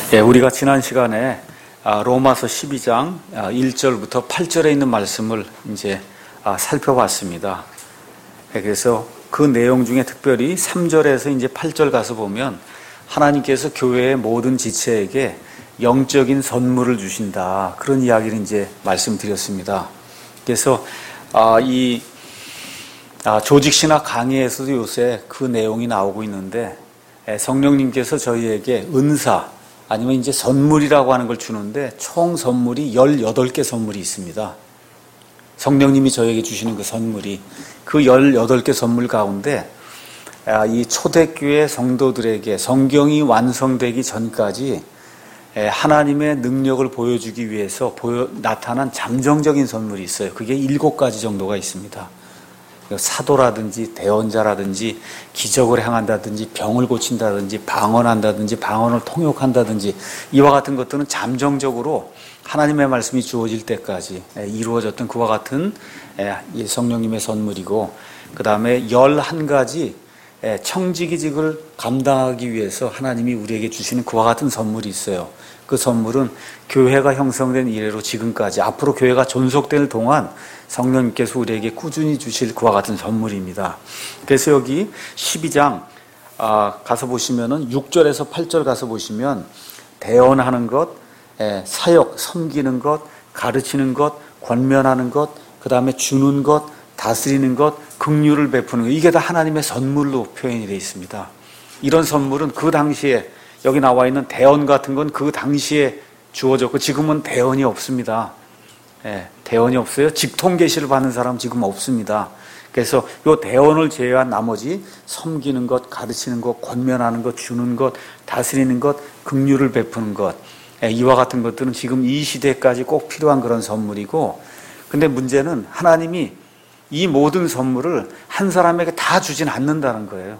예, 우리가 지난 시간에 로마서 12장 1절부터 8절에 있는 말씀을 이제 살펴봤습니다. 그래서 그 내용 중에 특별히 3절에서 이제 8절 가서 보면 하나님께서 교회의 모든 지체에게 영적인 선물을 주신다. 그런 이야기를 이제 말씀드렸습니다. 그래서 이 조직신학 강의에서도 요새 그 내용이 나오고 있는데 성령님께서 저희에게 은사 아니면 이제 선물이라고 하는 걸 주는데 총 선물이 18개 선물이 있습니다. 성령님이 저에게 주시는 그 선물이 그 18개 선물 가운데 이 초대교회 성도들에게 성경이 완성되기 전까지 하나님의 능력을 보여주기 위해서 나타난 잠정적인 선물이 있어요. 그게 7가지 정도가 있습니다. 사도라든지 대언자라든지 기적을 행한다든지 병을 고친다든지 방언한다든지 방언을 통역한다든지 이와 같은 것들은 잠정적으로 하나님의 말씀이 주어질 때까지 이루어졌던 그와 같은 성령님의 선물이고, 그 다음에 11가지 청지기직을 감당하기 위해서 하나님이 우리에게 주시는 그와 같은 선물이 있어요. 그 선물은 교회가 형성된 이래로 지금까지 앞으로 교회가 존속될 동안 성령님께서 우리에게 꾸준히 주실 그와 같은 선물입니다. 그래서 여기 12장 가서 보시면은 6절에서 8절 가서 보시면 대언하는 것, 사역, 섬기는 것, 가르치는 것, 권면하는 것, 그 다음에 주는 것, 다스리는 것, 긍휼을 베푸는 것, 이게 다 하나님의 선물로 표현이 되어 있습니다. 이런 선물은 그 당시에 여기 나와 있는 대언 같은 건 그 당시에 주어졌고 지금은 대언이 없습니다. 대언이 없어요. 직통 계시를 받는 사람 지금 없습니다. 그래서 이 대언을 제외한 나머지 섬기는 것, 가르치는 것, 권면하는 것, 주는 것, 다스리는 것, 긍휼을 베푸는 것, 이와 같은 것들은 지금 이 시대까지 꼭 필요한 그런 선물이고, 근데 문제는 하나님이 이 모든 선물을 한 사람에게 다 주진 않는다는 거예요.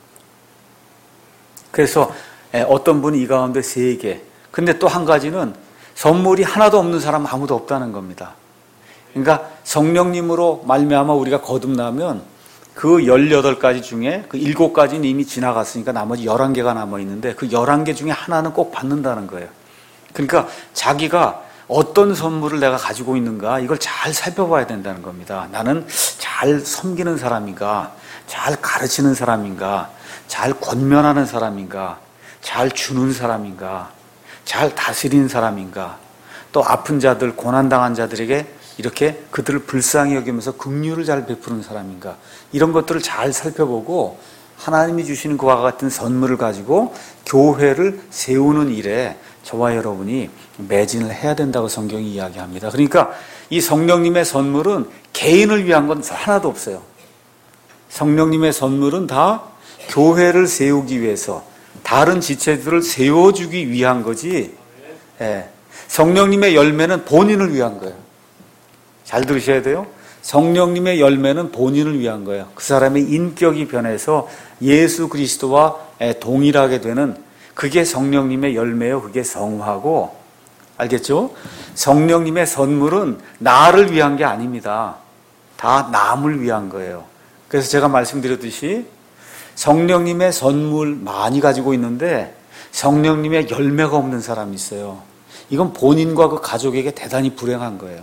그래서 어떤 분이 이 가운데 3개, 근데 또 한 가지는 선물이 하나도 없는 사람 아무도 없다는 겁니다. 그러니까 성령님으로 말미암아 우리가 거듭나면 그 18가지 중에 그 7가지는 이미 지나갔으니까 나머지 11개가 남아있는데 그 11개 중에 하나는 꼭 받는다는 거예요. 그러니까 자기가 어떤 선물을 내가 가지고 있는가 이걸 잘 살펴봐야 된다는 겁니다. 나는 잘 섬기는 사람인가, 잘 가르치는 사람인가, 잘 권면하는 사람인가, 잘 주는 사람인가, 잘 다스리는 사람인가, 또 아픈 자들, 고난당한 자들에게 이렇게 그들을 불쌍히 여기면서 긍휼을 잘 베푸는 사람인가, 이런 것들을 잘 살펴보고 하나님이 주시는 그와 같은 선물을 가지고 교회를 세우는 일에 저와 여러분이 매진을 해야 된다고 성경이 이야기합니다. 그러니까 이 성령님의 선물은 개인을 위한 건 하나도 없어요. 성령님의 선물은 다 교회를 세우기 위해서 다른 지체들을 세워주기 위한 거지, 성령님의 열매는 본인을 위한 거예요. 잘 들으셔야 돼요. 성령님의 열매는 본인을 위한 거예요. 그 사람의 인격이 변해서 예수 그리스도와 동일하게 되는, 그게 성령님의 열매요. 그게 성화고, 알겠죠? 성령님의 선물은 나를 위한 게 아닙니다. 다 남을 위한 거예요. 그래서 제가 말씀드렸듯이 성령님의 선물 많이 가지고 있는데 성령님의 열매가 없는 사람이 있어요. 이건 본인과 그 가족에게 대단히 불행한 거예요.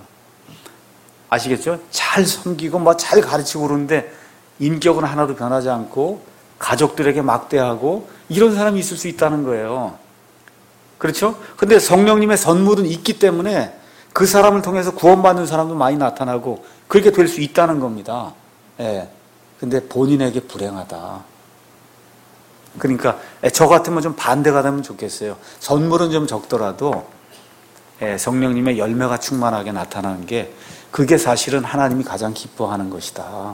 아시겠죠? 잘 섬기고 잘 가르치고 그러는데 인격은 하나도 변하지 않고 가족들에게 막대하고 이런 사람이 있을 수 있다는 거예요. 그렇죠? 근데 성령님의 선물은 있기 때문에 그 사람을 통해서 구원받는 사람도 많이 나타나고 그렇게 될 수 있다는 겁니다. 근데 본인에게 불행하다. 그러니까 저 같으면 좀 반대가 되면 좋겠어요. 선물은 좀 적더라도 성령님의 열매가 충만하게 나타나는 게, 그게 사실은 하나님이 가장 기뻐하는 것이다.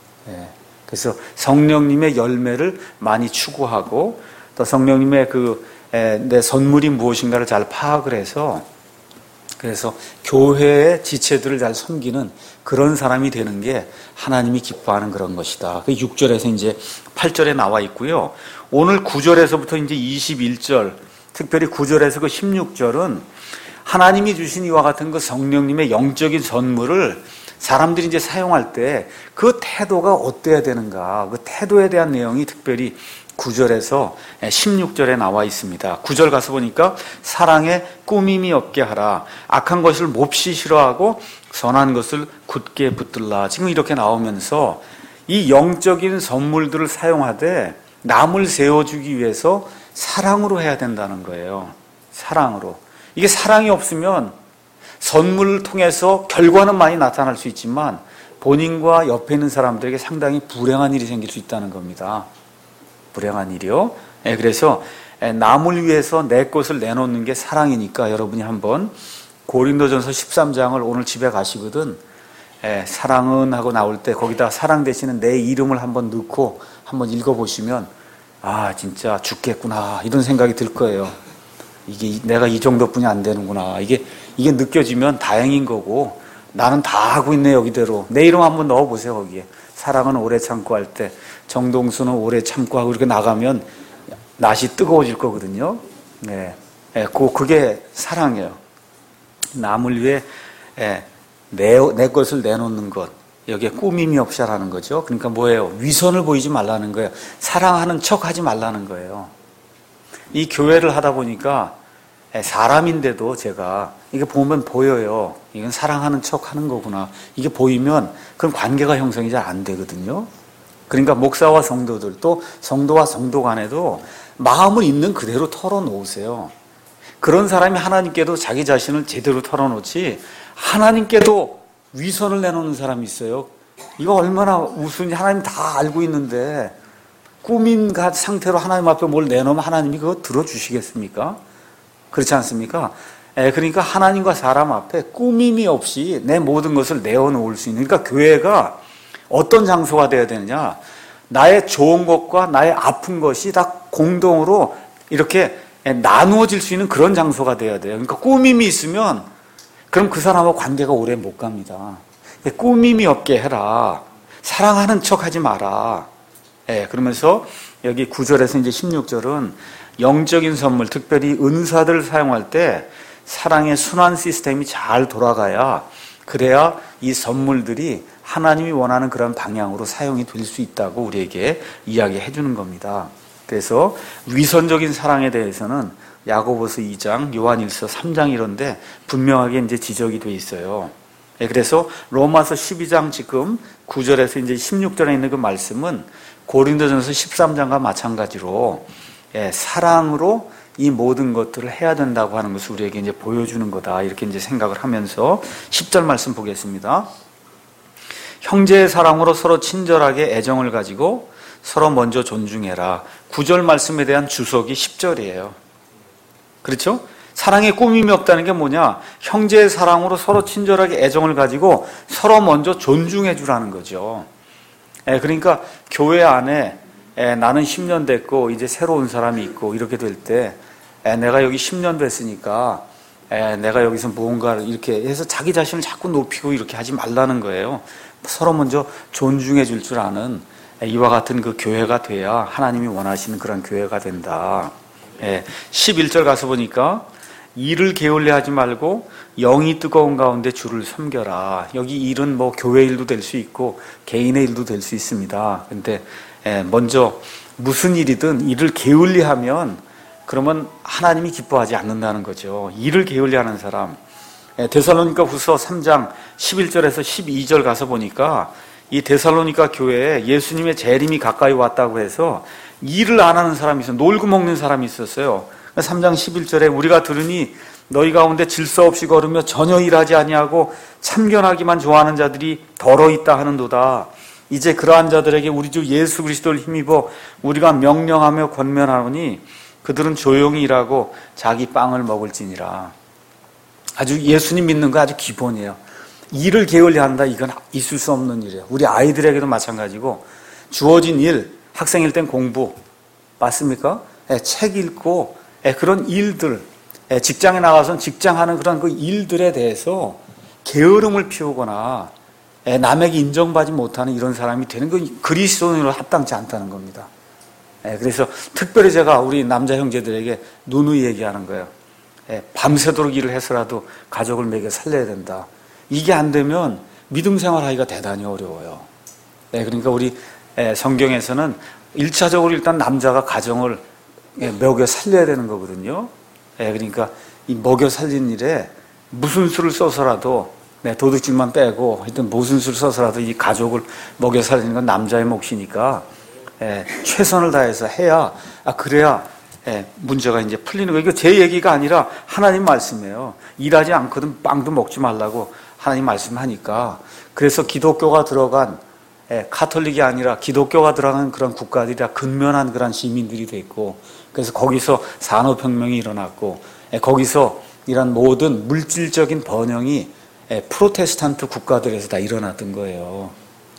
그래서 성령님의 열매를 많이 추구하고 또 성령님의 내 선물이 무엇인가를 잘 파악을 해서, 그래서 교회의 지체들을 잘 섬기는 그런 사람이 되는 게 하나님이 기뻐하는 그런 것이다. 6절에서 이제 8절에 나와 있고요. 오늘 9절에서부터 이제 21절, 특별히 9절에서 그 16절은 하나님이 주신 이와 같은 그 성령님의 영적인 선물을 사람들이 이제 사용할 때 그 태도가 어때야 되는가, 그 태도에 대한 내용이 특별히 9절에서 16절에 나와 있습니다. 9절 가서 보니까 사랑에 꾸밈이 없게 하라. 악한 것을 몹시 싫어하고 선한 것을 굳게 붙들라. 지금 이렇게 나오면서 이 영적인 선물들을 사용하되 남을 세워주기 위해서 사랑으로 해야 된다는 거예요. 사랑으로. 이게 사랑이 없으면 선물을 통해서 결과는 많이 나타날 수 있지만 본인과 옆에 있는 사람들에게 상당히 불행한 일이 생길 수 있다는 겁니다. 불행한 일이요. 그래서 남을 위해서 내 것을 내놓는 게 사랑이니까 여러분이 한번 고린도전서 13장을 오늘 집에 가시거든 사랑은 하고 나올 때 거기다 사랑 대신에 내 이름을 한번 넣고 한번 읽어보시면 아 진짜 죽겠구나 이런 생각이 들 거예요. 이게 내가 이 정도뿐이 안 되는구나. 이게 느껴지면 다행인 거고 나는 다 하고 있네 여기대로. 내 이름 한번 넣어보세요 거기에. 사랑은 오래 참고 할 때 정동수는 오래 참고 하고 이렇게 나가면 낯이 뜨거워질 거거든요. 그게 사랑이에요. 남을 위해 내 것을 내놓는 것. 여기에 꾸밈이 없이 하라는 거죠. 그러니까 뭐예요? 위선을 보이지 말라는 거예요. 사랑하는 척 하지 말라는 거예요. 이 교회를 하다 보니까 사람인데도 제가 이게 보면 보여요. 이건 사랑하는 척 하는 거구나. 이게 보이면 그런 관계가 형성이 잘 안 되거든요. 그러니까 목사와 성도들 또 성도와 성도 간에도 마음을 있는 그대로 털어놓으세요. 그런 사람이 하나님께도 자기 자신을 제대로 털어놓지 하나님께도 위선을 내놓는 사람이 있어요. 이거 얼마나 우스운지 하나님 다 알고 있는데 꾸민 상태로 하나님 앞에 뭘 내놓으면 하나님이 그거 들어주시겠습니까? 그렇지 않습니까? 그러니까 하나님과 사람 앞에 꾸밈이 없이 내 모든 것을 내어놓을 수 있는, 그러니까 교회가 어떤 장소가 되어야 되느냐, 나의 좋은 것과 나의 아픈 것이 다 공동으로 이렇게 나누어질 수 있는 그런 장소가 되어야 돼요. 그러니까 꾸밈이 있으면 그럼 그 사람하고 관계가 오래 못 갑니다. 꾸밈이 없게 해라. 사랑하는 척 하지 마라. 그러면서 여기 9절에서 이제 16절은 영적인 선물, 특별히 은사들을 사용할 때 사랑의 순환 시스템이 잘 돌아가야, 그래야 이 선물들이 하나님이 원하는 그런 방향으로 사용이 될 수 있다고 우리에게 이야기해 주는 겁니다. 그래서 위선적인 사랑에 대해서는 야고보서 2장, 요한일서 3장 이런데 분명하게 이제 지적이 돼 있어요. 그래서 로마서 12장 지금 9절에서 이제 16절에 있는 그 말씀은 고린도전서 13장과 마찬가지로 사랑으로 이 모든 것들을 해야 된다고 하는 것을 우리에게 이제 보여주는 거다. 이렇게 이제 생각을 하면서 10절 말씀 보겠습니다. 형제의 사랑으로 서로 친절하게 애정을 가지고 서로 먼저 존중해라. 9절 말씀에 대한 주석이 10절이에요. 그렇죠? 사랑에 꾸밈이 없다는 게 뭐냐? 형제의 사랑으로 서로 친절하게 애정을 가지고 서로 먼저 존중해 주라는 거죠. 그러니까 교회 안에 나는 10년 됐고 이제 새로운 사람이 있고 이렇게 될 때 내가 여기 10년 됐으니까 내가 여기서 무언가를 이렇게 해서 자기 자신을 자꾸 높이고 이렇게 하지 말라는 거예요. 서로 먼저 존중해 줄 줄 아는 이와 같은 그 교회가 돼야 하나님이 원하시는 그런 교회가 된다. 11절 가서 보니까 일을 게을리 하지 말고 영이 뜨거운 가운데 주를 섬겨라. 여기 일은 뭐 교회 일도 될 수 있고 개인의 일도 될 수 있습니다. 근데 먼저 무슨 일이든 일을 게을리 하면 그러면 하나님이 기뻐하지 않는다는 거죠. 일을 게을리 하는 사람. 데살로니가 후서 3장 11절에서 12절 가서 보니까 이 데살로니가 교회에 예수님의 재림이 가까이 왔다고 해서 일을 안 하는 사람이 있어요. 놀고 먹는 사람이 있었어요. 3장 11절에 우리가 들으니 너희 가운데 질서 없이 걸으며 전혀 일하지 아니하고 참견하기만 좋아하는 자들이 더러 있다 하는도다. 이제 그러한 자들에게 우리 주 예수 그리스도를 힘입어 우리가 명령하며 권면하노니 그들은 조용히 일하고 자기 빵을 먹을지니라. 아주 예수님 믿는 거 아주 기본이에요. 일을 게을리 한다, 이건 있을 수 없는 일이에요. 우리 아이들에게도 마찬가지고 주어진 일, 학생일 땐 공부 맞습니까? 책 읽고 그런 일들, 직장에 나가서 직장하는 그런 그 일들에 대해서 게으름을 피우거나 남에게 인정받지 못하는 이런 사람이 되는 건 그리스도인으로 합당치 않다는 겁니다. 그래서 특별히 제가 우리 남자 형제들에게 누누이 얘기하는 거예요. 밤새도록 일을 해서라도 가족을 먹여 살려야 된다. 이게 안 되면 믿음 생활하기가 대단히 어려워요. 그러니까 우리 성경에서는 1차적으로 일단 남자가 가정을 먹여 살려야 되는 거거든요. 그러니까 이 먹여 살린 일에 무슨 수를 써서라도 도둑질만 빼고 하여튼 무슨 수를 써서라도 이 가족을 먹여 살리는 건 남자의 몫이니까 최선을 다해서 해야 그래야 문제가 이제 풀리는 거예요. 이거 제 얘기가 아니라 하나님 말씀이에요. 일하지 않거든 빵도 먹지 말라고 하나님 말씀하니까. 그래서 기독교가 들어간 카톨릭이 아니라 기독교가 들어간 그런 국가들이라 근면한 그런 시민들이 됐고, 그래서 거기서 산업혁명이 일어났고, 거기서 이런 모든 물질적인 번영이 프로테스탄트 국가들에서 다 일어났던 거예요.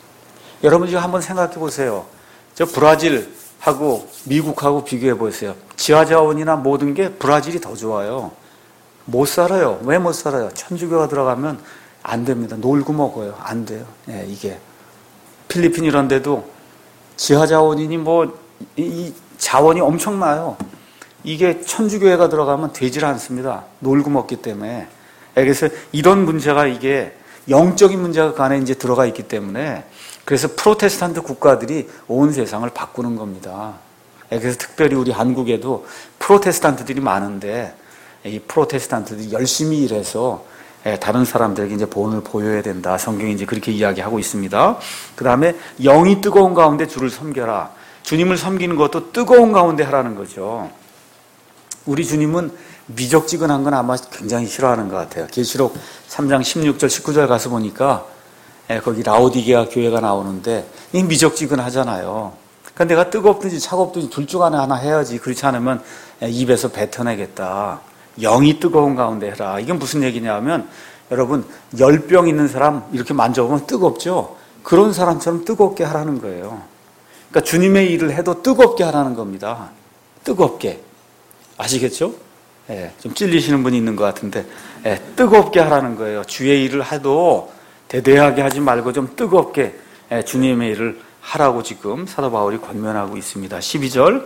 여러분 지금 한번 생각해 보세요. 저 브라질하고 미국하고 비교해 보세요. 지하자원이나 모든 게 브라질이 더 좋아요. 못 살아요. 왜 못 살아요? 천주교가 들어가면 안 됩니다. 놀고 먹어요. 안 돼요. 이게. 필리핀 이런 데도 지하자원이니 이 자원이 엄청나요. 이게 천주교회가 들어가면 되질 않습니다. 놀고 먹기 때문에. 그래서 이런 문제가 이게 영적인 문제가 그 안에 이제 들어가 있기 때문에 그래서 프로테스탄트 국가들이 온 세상을 바꾸는 겁니다. 그래서 특별히 우리 한국에도 프로테스탄트들이 많은데 이 프로테스탄트들이 열심히 일해서 다른 사람들에게 이제 본을 보여야 된다. 성경이 이제 그렇게 이야기하고 있습니다. 그 다음에 영이 뜨거운 가운데 주를 섬겨라. 주님을 섬기는 것도 뜨거운 가운데 하라는 거죠. 우리 주님은 미적지근한 건 아마 굉장히 싫어하는 것 같아요. 계시록 3장 16절 19절 가서 보니까 거기 라오디게아 교회가 나오는데 이 미적지근하잖아요. 그러니까 내가 뜨겁든지 차갑든지 둘 중 하나 해야지. 그렇지 않으면 입에서 뱉어내겠다. 영이 뜨거운 가운데 해라. 이게 무슨 얘기냐면 여러분 열병 있는 사람 이렇게 만져보면 뜨겁죠. 그런 사람처럼 뜨겁게 하라는 거예요. 그러니까 주님의 일을 해도 뜨겁게 하라는 겁니다. 뜨겁게. 아시겠죠? 좀 찔리시는 분이 있는 것 같은데 뜨겁게 하라는 거예요. 주의 일을 해도 대대하게 하지 말고 좀 뜨겁게 주님의 일을 하라고 지금 사도 바울이 권면하고 있습니다. 12절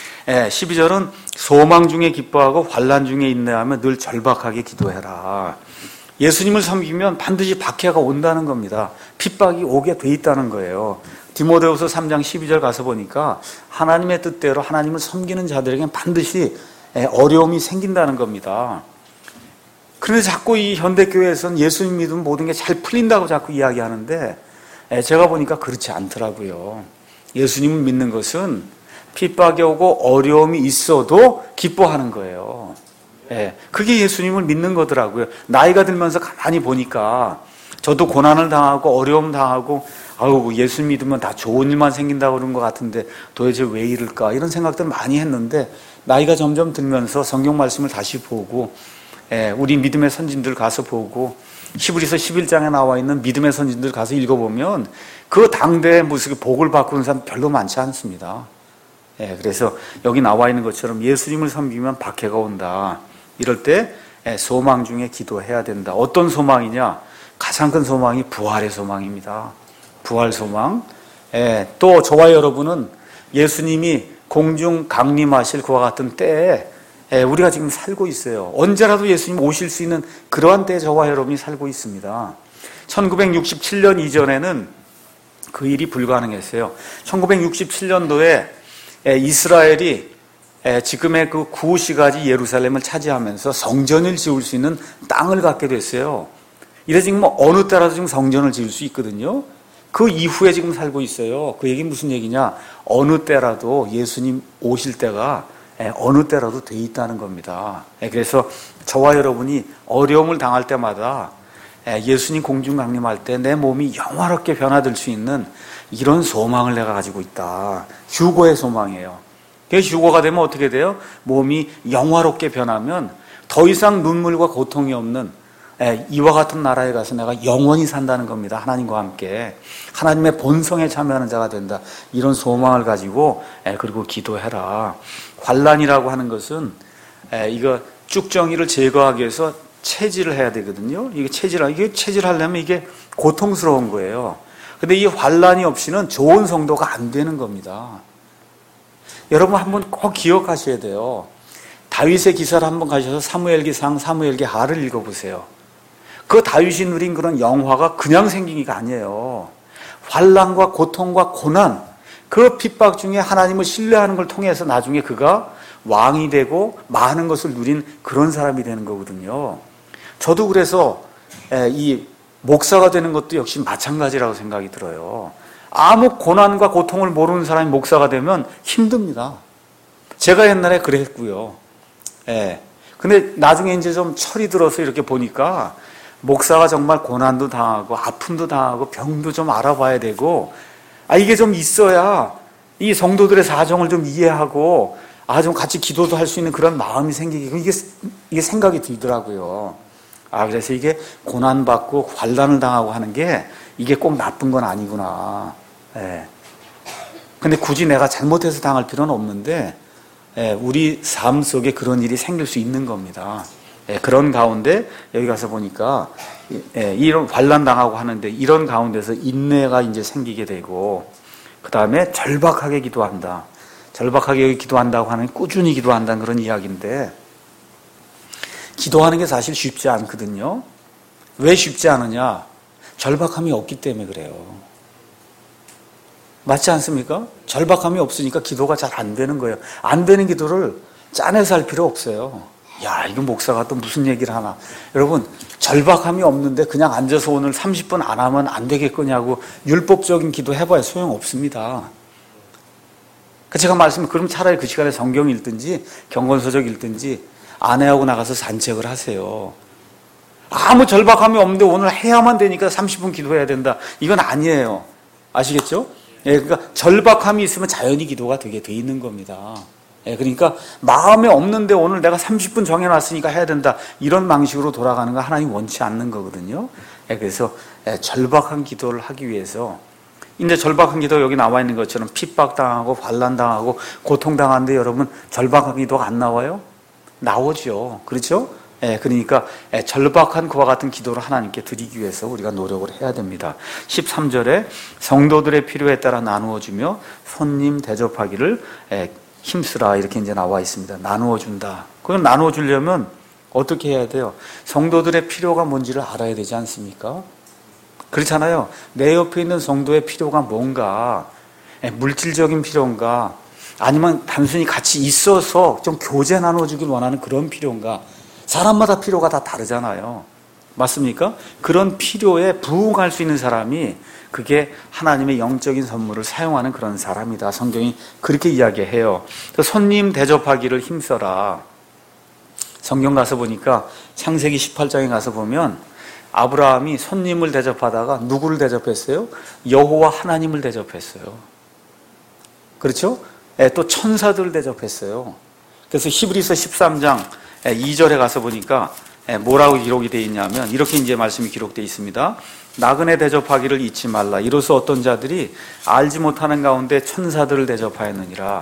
12절은 소망 중에 기뻐하고 환난 중에 인내하며 늘 절박하게 기도해라. 예수님을 섬기면 반드시 박해가 온다는 겁니다. 핍박이 오게 돼 있다는 거예요. 디모데후서 3장 12절 가서 보니까 하나님의 뜻대로 하나님을 섬기는 자들에게는 반드시 어려움이 생긴다는 겁니다. 그런데 자꾸 이 현대교회에서는 예수님 믿으면 모든 게 잘 풀린다고 자꾸 이야기하는데 제가 보니까 그렇지 않더라고요. 예수님을 믿는 것은 핍박이 오고 어려움이 있어도 기뻐하는 거예요. 그게 예수님을 믿는 거더라고요. 나이가 들면서 가만히 보니까 저도 고난을 당하고 어려움 당하고 예수 믿으면 다 좋은 일만 생긴다고 그런 것 같은데 도대체 왜 이럴까 이런 생각들을 많이 했는데 나이가 점점 들면서 성경 말씀을 다시 보고 우리 믿음의 선진들 가서 보고 히브리서 11장에 나와 있는 믿음의 선진들 가서 읽어보면 그 당대의 모습에 복을 바꾸는 사람 별로 많지 않습니다. 그래서 여기 나와 있는 것처럼 예수님을 섬기면 박해가 온다. 이럴 때 소망 중에 기도해야 된다. 어떤 소망이냐? 가장 큰 소망이 부활의 소망입니다. 부활 소망. 또 저와 여러분은 예수님이 공중 강림하실 그와 같은 때에 우리가 지금 살고 있어요. 언제라도 예수님 오실 수 있는 그러한 때에 저와 여러분이 살고 있습니다. 1967년 이전에는 그 일이 불가능했어요. 1967년도에 이스라엘이 지금의 그 구시가지 예루살렘을 차지하면서 성전을 지을 수 있는 땅을 갖게 됐어요. 이래 지금 어느 때라도 지금 성전을 지을 수 있거든요. 그 이후에 지금 살고 있어요. 그 얘기는 무슨 얘기냐? 어느 때라도 예수님 오실 때가 어느 때라도 돼 있다는 겁니다. 그래서 저와 여러분이 어려움을 당할 때마다 예수님 공중 강림할 때 내 몸이 영화롭게 변화될 수 있는 이런 소망을 내가 가지고 있다. 휴거의 소망이에요. 휴거가 되면 어떻게 돼요? 몸이 영화롭게 변하면 더 이상 눈물과 고통이 없는 이와 같은 나라에 가서 내가 영원히 산다는 겁니다. 하나님과 함께 하나님의 본성에 참여하는 자가 된다. 이런 소망을 가지고 그리고 기도해라. 환난이라고 하는 것은 이거 쭉정이를 제거하기 위해서 체질을 해야 되거든요. 이게 체질하려면 이게 고통스러운 거예요. 근데 이 환난이 없이는 좋은 성도가 안 되는 겁니다. 여러분 한번 꼭 기억하셔야 돼요. 다윗의 기사를 한번 가셔서 사무엘기상, 사무엘기하를 읽어보세요. 그 다윗이 누린 그런 영화가 그냥 생긴 게 아니에요. 환난과 고통과 고난, 그 핍박 중에 하나님을 신뢰하는 걸 통해서 나중에 그가 왕이 되고 많은 것을 누린 그런 사람이 되는 거거든요. 저도 그래서 이 목사가 되는 것도 역시 마찬가지라고 생각이 들어요. 아무 고난과 고통을 모르는 사람이 목사가 되면 힘듭니다. 제가 옛날에 그랬고요. 근데 나중에 이제 좀 철이 들어서 이렇게 보니까 목사가 정말 고난도 당하고 아픔도 당하고 병도 좀 알아봐야 되고, 이게 좀 있어야 이 성도들의 사정을 좀 이해하고 좀 같이 기도도 할 수 있는 그런 마음이 생기고, 이게 생각이 들더라고요. 그래서 이게 고난받고 환난을 당하고 하는 게 이게 꼭 나쁜 건 아니구나. 근데 굳이 내가 잘못해서 당할 필요는 없는데, 우리 삶 속에 그런 일이 생길 수 있는 겁니다. 그런 가운데 여기 가서 보니까 이런 환난 당하고 하는데 이런 가운데서 인내가 이제 생기게 되고, 그 다음에 절박하게 기도한다. 절박하게 기도한다고 하는 꾸준히 기도한다는 그런 이야기인데, 기도하는 게 사실 쉽지 않거든요. 왜 쉽지 않으냐? 절박함이 없기 때문에 그래요. 맞지 않습니까? 절박함이 없으니까 기도가 잘 안 되는 거예요. 안 되는 기도를 짜내서 할 필요 없어요. 이거 목사가 또 무슨 얘기를 하나. 여러분, 절박함이 없는데 그냥 앉아서 오늘 30분 안 하면 안 되겠거냐고 율법적인 기도 해봐야 소용없습니다. 제가 그럼 차라리 그 시간에 성경 읽든지 경건서적 읽든지 아내하고 나가서 산책을 하세요. 아무 절박함이 없는데 오늘 해야만 되니까 30분 기도해야 된다. 이건 아니에요. 아시겠죠? 그러니까 절박함이 있으면 자연히 기도가 되게 돼 있는 겁니다. 그러니까 마음에 없는데 오늘 내가 30분 정해놨으니까 해야 된다. 이런 방식으로 돌아가는 거 하나님 원치 않는 거거든요. 그래서 절박한 기도를 하기 위해서, 이제 절박한 기도 여기 나와 있는 것처럼 핍박당하고 환난당하고 고통당하는데 여러분 절박한 기도가 안 나와요? 나오죠. 그렇죠? 그러니까 절박한 그와 같은 기도를 하나님께 드리기 위해서 우리가 노력을 해야 됩니다. 13절에 성도들의 필요에 따라 나누어주며 손님 대접하기를 힘쓰라, 이렇게 이제 나와 있습니다. 나누어준다. 그럼 나누어주려면 어떻게 해야 돼요? 성도들의 필요가 뭔지를 알아야 되지 않습니까? 그렇잖아요. 내 옆에 있는 성도의 필요가 뭔가, 물질적인 필요인가, 아니면 단순히 같이 있어서 좀 교제 나눠주길 원하는 그런 필요인가. 사람마다 필요가 다 다르잖아요. 맞습니까? 그런 필요에 부응할 수 있는 사람이 그게 하나님의 영적인 선물을 사용하는 그런 사람이다. 성경이 그렇게 이야기해요. 손님 대접하기를 힘써라. 성경 가서 보니까 창세기 18장에 가서 보면 아브라함이 손님을 대접하다가 누구를 대접했어요? 여호와 하나님을 대접했어요. 그렇죠? 또 천사들을 대접했어요. 그래서 히브리서 13장 2절에 가서 보니까 뭐라고 기록이 되어 있냐면 이렇게 이제 말씀이 기록되어 있습니다. 나그네 대접하기를 잊지 말라. 이로써 어떤 자들이 알지 못하는 가운데 천사들을 대접하였느니라.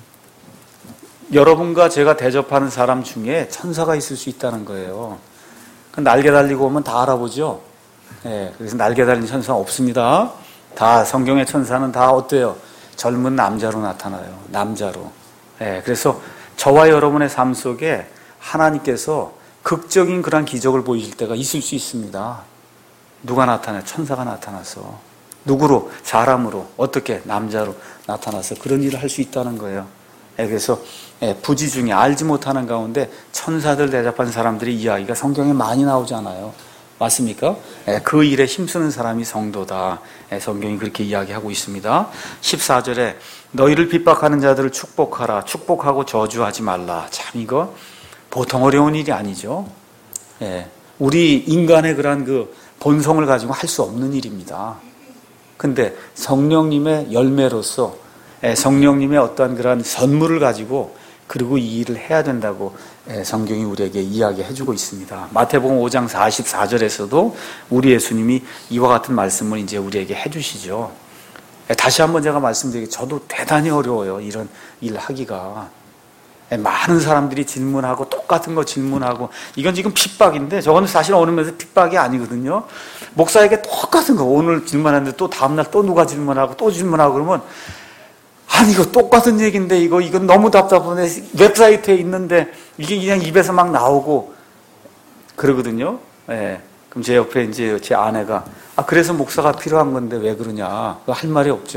여러분과 제가 대접하는 사람 중에 천사가 있을 수 있다는 거예요. 날개 달리고 오면 다 알아보죠. 그래서 날개 달린 천사는 없습니다. 다 성경의 천사는 다 어때요? 젊은 남자로 나타나요. 남자로. 그래서 저와 여러분의 삶 속에 하나님께서 극적인 그런 기적을 보이실 때가 있을 수 있습니다. 누가 나타나요? 천사가 나타나서. 누구로? 사람으로. 어떻게? 남자로 나타나서 그런 일을 할 수 있다는 거예요. 그래서 부지 중에 알지 못하는 가운데 천사들 대접한 사람들의 이야기가 성경에 많이 나오잖아요. 맞습니까? 그 일에 힘쓰는 사람이 성도다. 성경이 그렇게 이야기하고 있습니다. 14절에 너희를 핍박하는 자들을 축복하라. 축복하고 저주하지 말라. 참 이거 보통 어려운 일이 아니죠. 우리 인간의 그런 그 본성을 가지고 할 수 없는 일입니다. 근데 성령님의 열매로서 성령님의 어떠한 그런 선물을 가지고 그리고 이 일을 해야 된다고 성경이 우리에게 이야기해주고 있습니다. 마태복음 5장 44절에서도 우리 예수님이 이와 같은 말씀을 이제 우리에게 해주시죠. 다시 한번 제가 말씀드리기, 저도 대단히 어려워요. 이런 일을 하기가. 많은 사람들이 질문하고 똑같은 거 질문하고, 이건 지금 핍박인데 저거는 사실 어느 면에서 핍박이 아니거든요. 목사에게 똑같은 거 오늘 질문하는데 또 다음날 또 누가 질문하고 또 질문하고 그러면 아니 이거 똑같은 얘기인데 이건 너무 답답하네. 웹사이트에 있는데 이게 그냥 입에서 막 나오고 그러거든요. 그럼 제 옆에 이제 제 아내가 그래서 목사가 필요한 건데 왜 그러냐. 할 말이 없죠.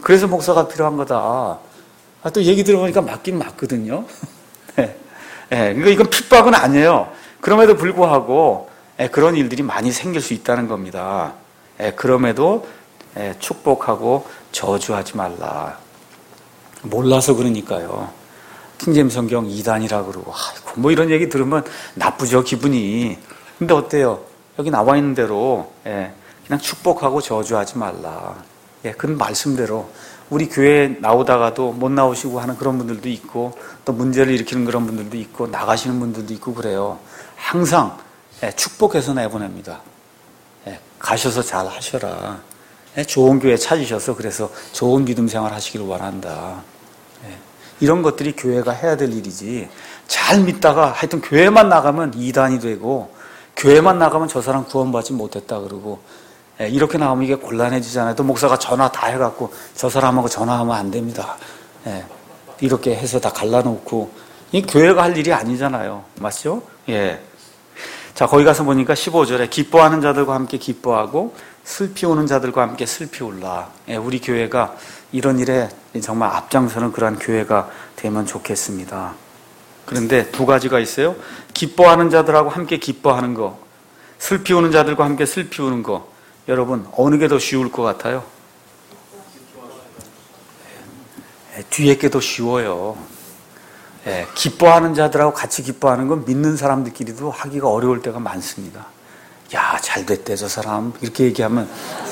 그래서 목사가 필요한 거다. 또 얘기 들어보니까 맞긴 맞거든요. 네. 그러니까 이건 핍박은 아니에요. 그럼에도 불구하고 그런 일들이 많이 생길 수 있다는 겁니다. 그럼에도 축복하고 저주하지 말라. 몰라서 그러니까요. 킹제임스 성경 2단이라 그러고 아이고 뭐 이런 얘기 들으면 나쁘죠, 기분이. 근데 어때요? 여기 나와 있는 대로 그냥 축복하고 저주하지 말라. 그 말씀대로 우리 교회에 나오다가도 못 나오시고 하는 그런 분들도 있고 또 문제를 일으키는 그런 분들도 있고 나가시는 분들도 있고 그래요. 항상 축복해서 내보냅니다. 가셔서 잘 하셔라. 좋은 교회 찾으셔서 그래서 좋은 믿음 생활 하시기를 원한다. 이런 것들이 교회가 해야 될 일이지. 잘 믿다가 하여튼 교회만 나가면 이단이 되고 교회만 나가면 저 사람 구원받지 못했다 그러고 이렇게 나오면 이게 곤란해지잖아요. 또 목사가 전화 다 해갖고 저 사람하고 전화하면 안 됩니다. 이렇게 해서 다 갈라놓고 이 교회가 할 일이 아니잖아요. 맞죠? 자, 거기 가서 보니까 15절에 기뻐하는 자들과 함께 기뻐하고 슬피 우는 자들과 함께 슬피 울라. 우리 교회가 이런 일에 정말 앞장서는 그러한 교회가 되면 좋겠습니다. 그런데 두 가지가 있어요. 기뻐하는 자들하고 함께 기뻐하는 거, 슬피 우는 자들과 함께 슬피 우는 거. 여러분 어느 게 더 쉬울 것 같아요? 뒤에 게 더 쉬워요. 기뻐하는 자들하고 같이 기뻐하는 건 믿는 사람들끼리도 하기가 어려울 때가 많습니다. 야, 잘 됐대 저 사람 이렇게 얘기하면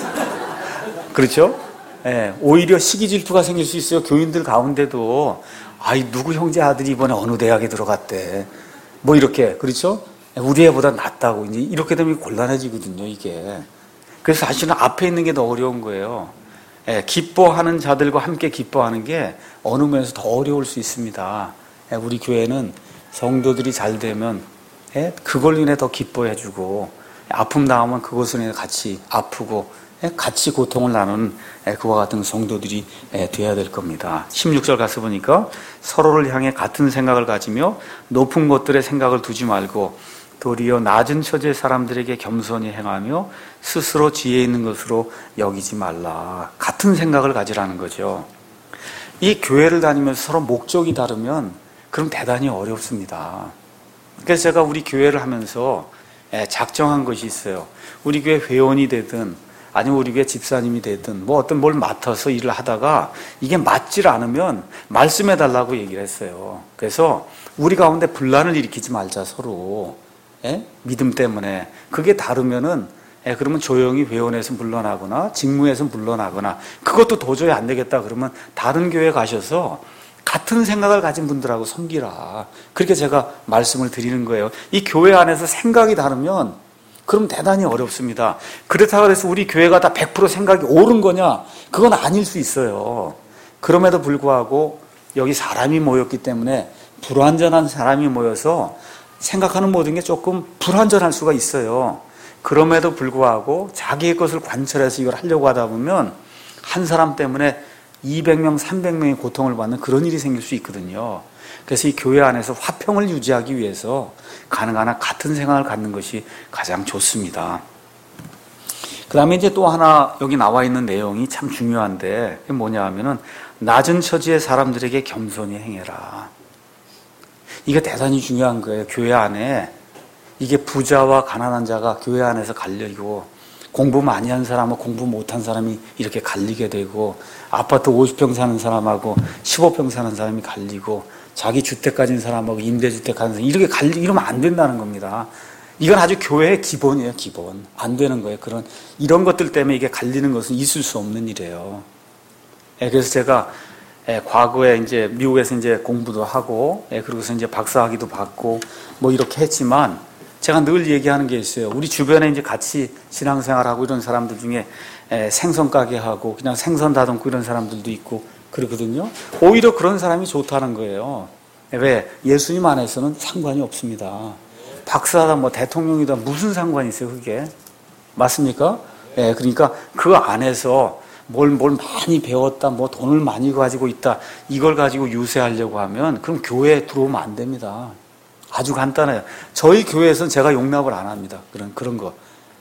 그렇죠? 오히려 시기 질투가 생길 수 있어요. 교인들 가운데도 아이 누구 형제 아들이 이번에 어느 대학에 들어갔대 뭐 이렇게 그렇죠? 우리 애보다 낫다고 이제 이렇게 되면 곤란해지거든요. 이게 그래서 사실은 앞에 있는 게 더 어려운 거예요. 기뻐하는 자들과 함께 기뻐하는 게 어느 면에서 더 어려울 수 있습니다. 우리 교회는 성도들이 잘 되면 그걸 인해 더 기뻐해주고 아픔 당하면 그것을 인해 같이 아프고 같이 고통을 나누는 그와 같은 성도들이 되어야 될 겁니다. 16절 가서 보니까 서로를 향해 같은 생각을 가지며 높은 것들의 생각을 두지 말고 도리어 낮은 처지의 사람들에게 겸손히 행하며 스스로 지혜 있는 것으로 여기지 말라. 같은 생각을 가지라는 거죠. 이 교회를 다니면서 서로 목적이 다르면 그럼 대단히 어렵습니다. 그래서 제가 우리 교회를 하면서 작정한 것이 있어요. 우리 교회 회원이 되든 아니면 우리 교회 집사님이 되든 뭐 어떤 뭘 맡아서 일을 하다가 이게 맞질 않으면 말씀해 달라고 얘기를 했어요. 그래서 우리 가운데 분란을 일으키지 말자 서로. 믿음 때문에 그게 다르면은 그러면 조용히 회원에서 물러나거나 직무에서 물러나거나 그것도 도저히 안 되겠다 그러면 다른 교회 가셔서 같은 생각을 가진 분들하고 섬기라. 그렇게 제가 말씀을 드리는 거예요. 이 교회 안에서 생각이 다르면 그럼 대단히 어렵습니다. 그렇다고 해서 우리 교회가 다 100% 생각이 옳은 거냐? 그건 아닐 수 있어요. 그럼에도 불구하고 여기 사람이 모였기 때문에 불완전한 사람이 모여서 생각하는 모든 게 조금 불완전할 수가 있어요. 그럼에도 불구하고 자기의 것을 관철해서 이걸 하려고 하다 보면 한 사람 때문에 200명, 300명의 고통을 받는 그런 일이 생길 수 있거든요. 그래서 이 교회 안에서 화평을 유지하기 위해서 가능한 한 같은 생각을 갖는 것이 가장 좋습니다. 그 다음에 이제 또 하나 여기 나와 있는 내용이 참 중요한데 그게 뭐냐 하면은 낮은 처지의 사람들에게 겸손히 행해라. 이게 대단히 중요한 거예요. 교회 안에 이게 부자와 가난한 자가 교회 안에서 갈리고 공부 많이 한 사람하고 공부 못한 사람이 이렇게 갈리게 되고 아파트 50평 사는 사람하고 15평 사는 사람이 갈리고 자기 주택 가진 사람하고 임대주택 가진 사람 이렇게 이러면 안 된다는 겁니다. 이건 아주 교회의 기본이에요. 기본. 안 되는 거예요. 이런 것들 때문에 이게 갈리는 것은 있을 수 없는 일이에요. 그래서 제가 과거에 이제 미국에서 이제 공부도 하고 그러고서 이제 박사학위도 받고 뭐 이렇게 했지만 제가 늘 얘기하는 게 있어요. 우리 주변에 이제 같이 신앙생활하고 이런 사람들 중에 생선 가게 하고 그냥 생선 다듬고 이런 사람들도 있고 그러거든요. 오히려 그런 사람이 좋다는 거예요. 왜? 예수님 안에서는 상관이 없습니다. 박사다 뭐 대통령이다 무슨 상관이 있어요, 그게? 맞습니까? 그러니까 그 안에서 뭘 많이 배웠다, 뭐 돈을 많이 가지고 있다, 이걸 가지고 유세하려고 하면 그럼 교회에 들어오면 안 됩니다. 아주 간단해요. 저희 교회에서는 제가 용납을 안 합니다. 그런 거.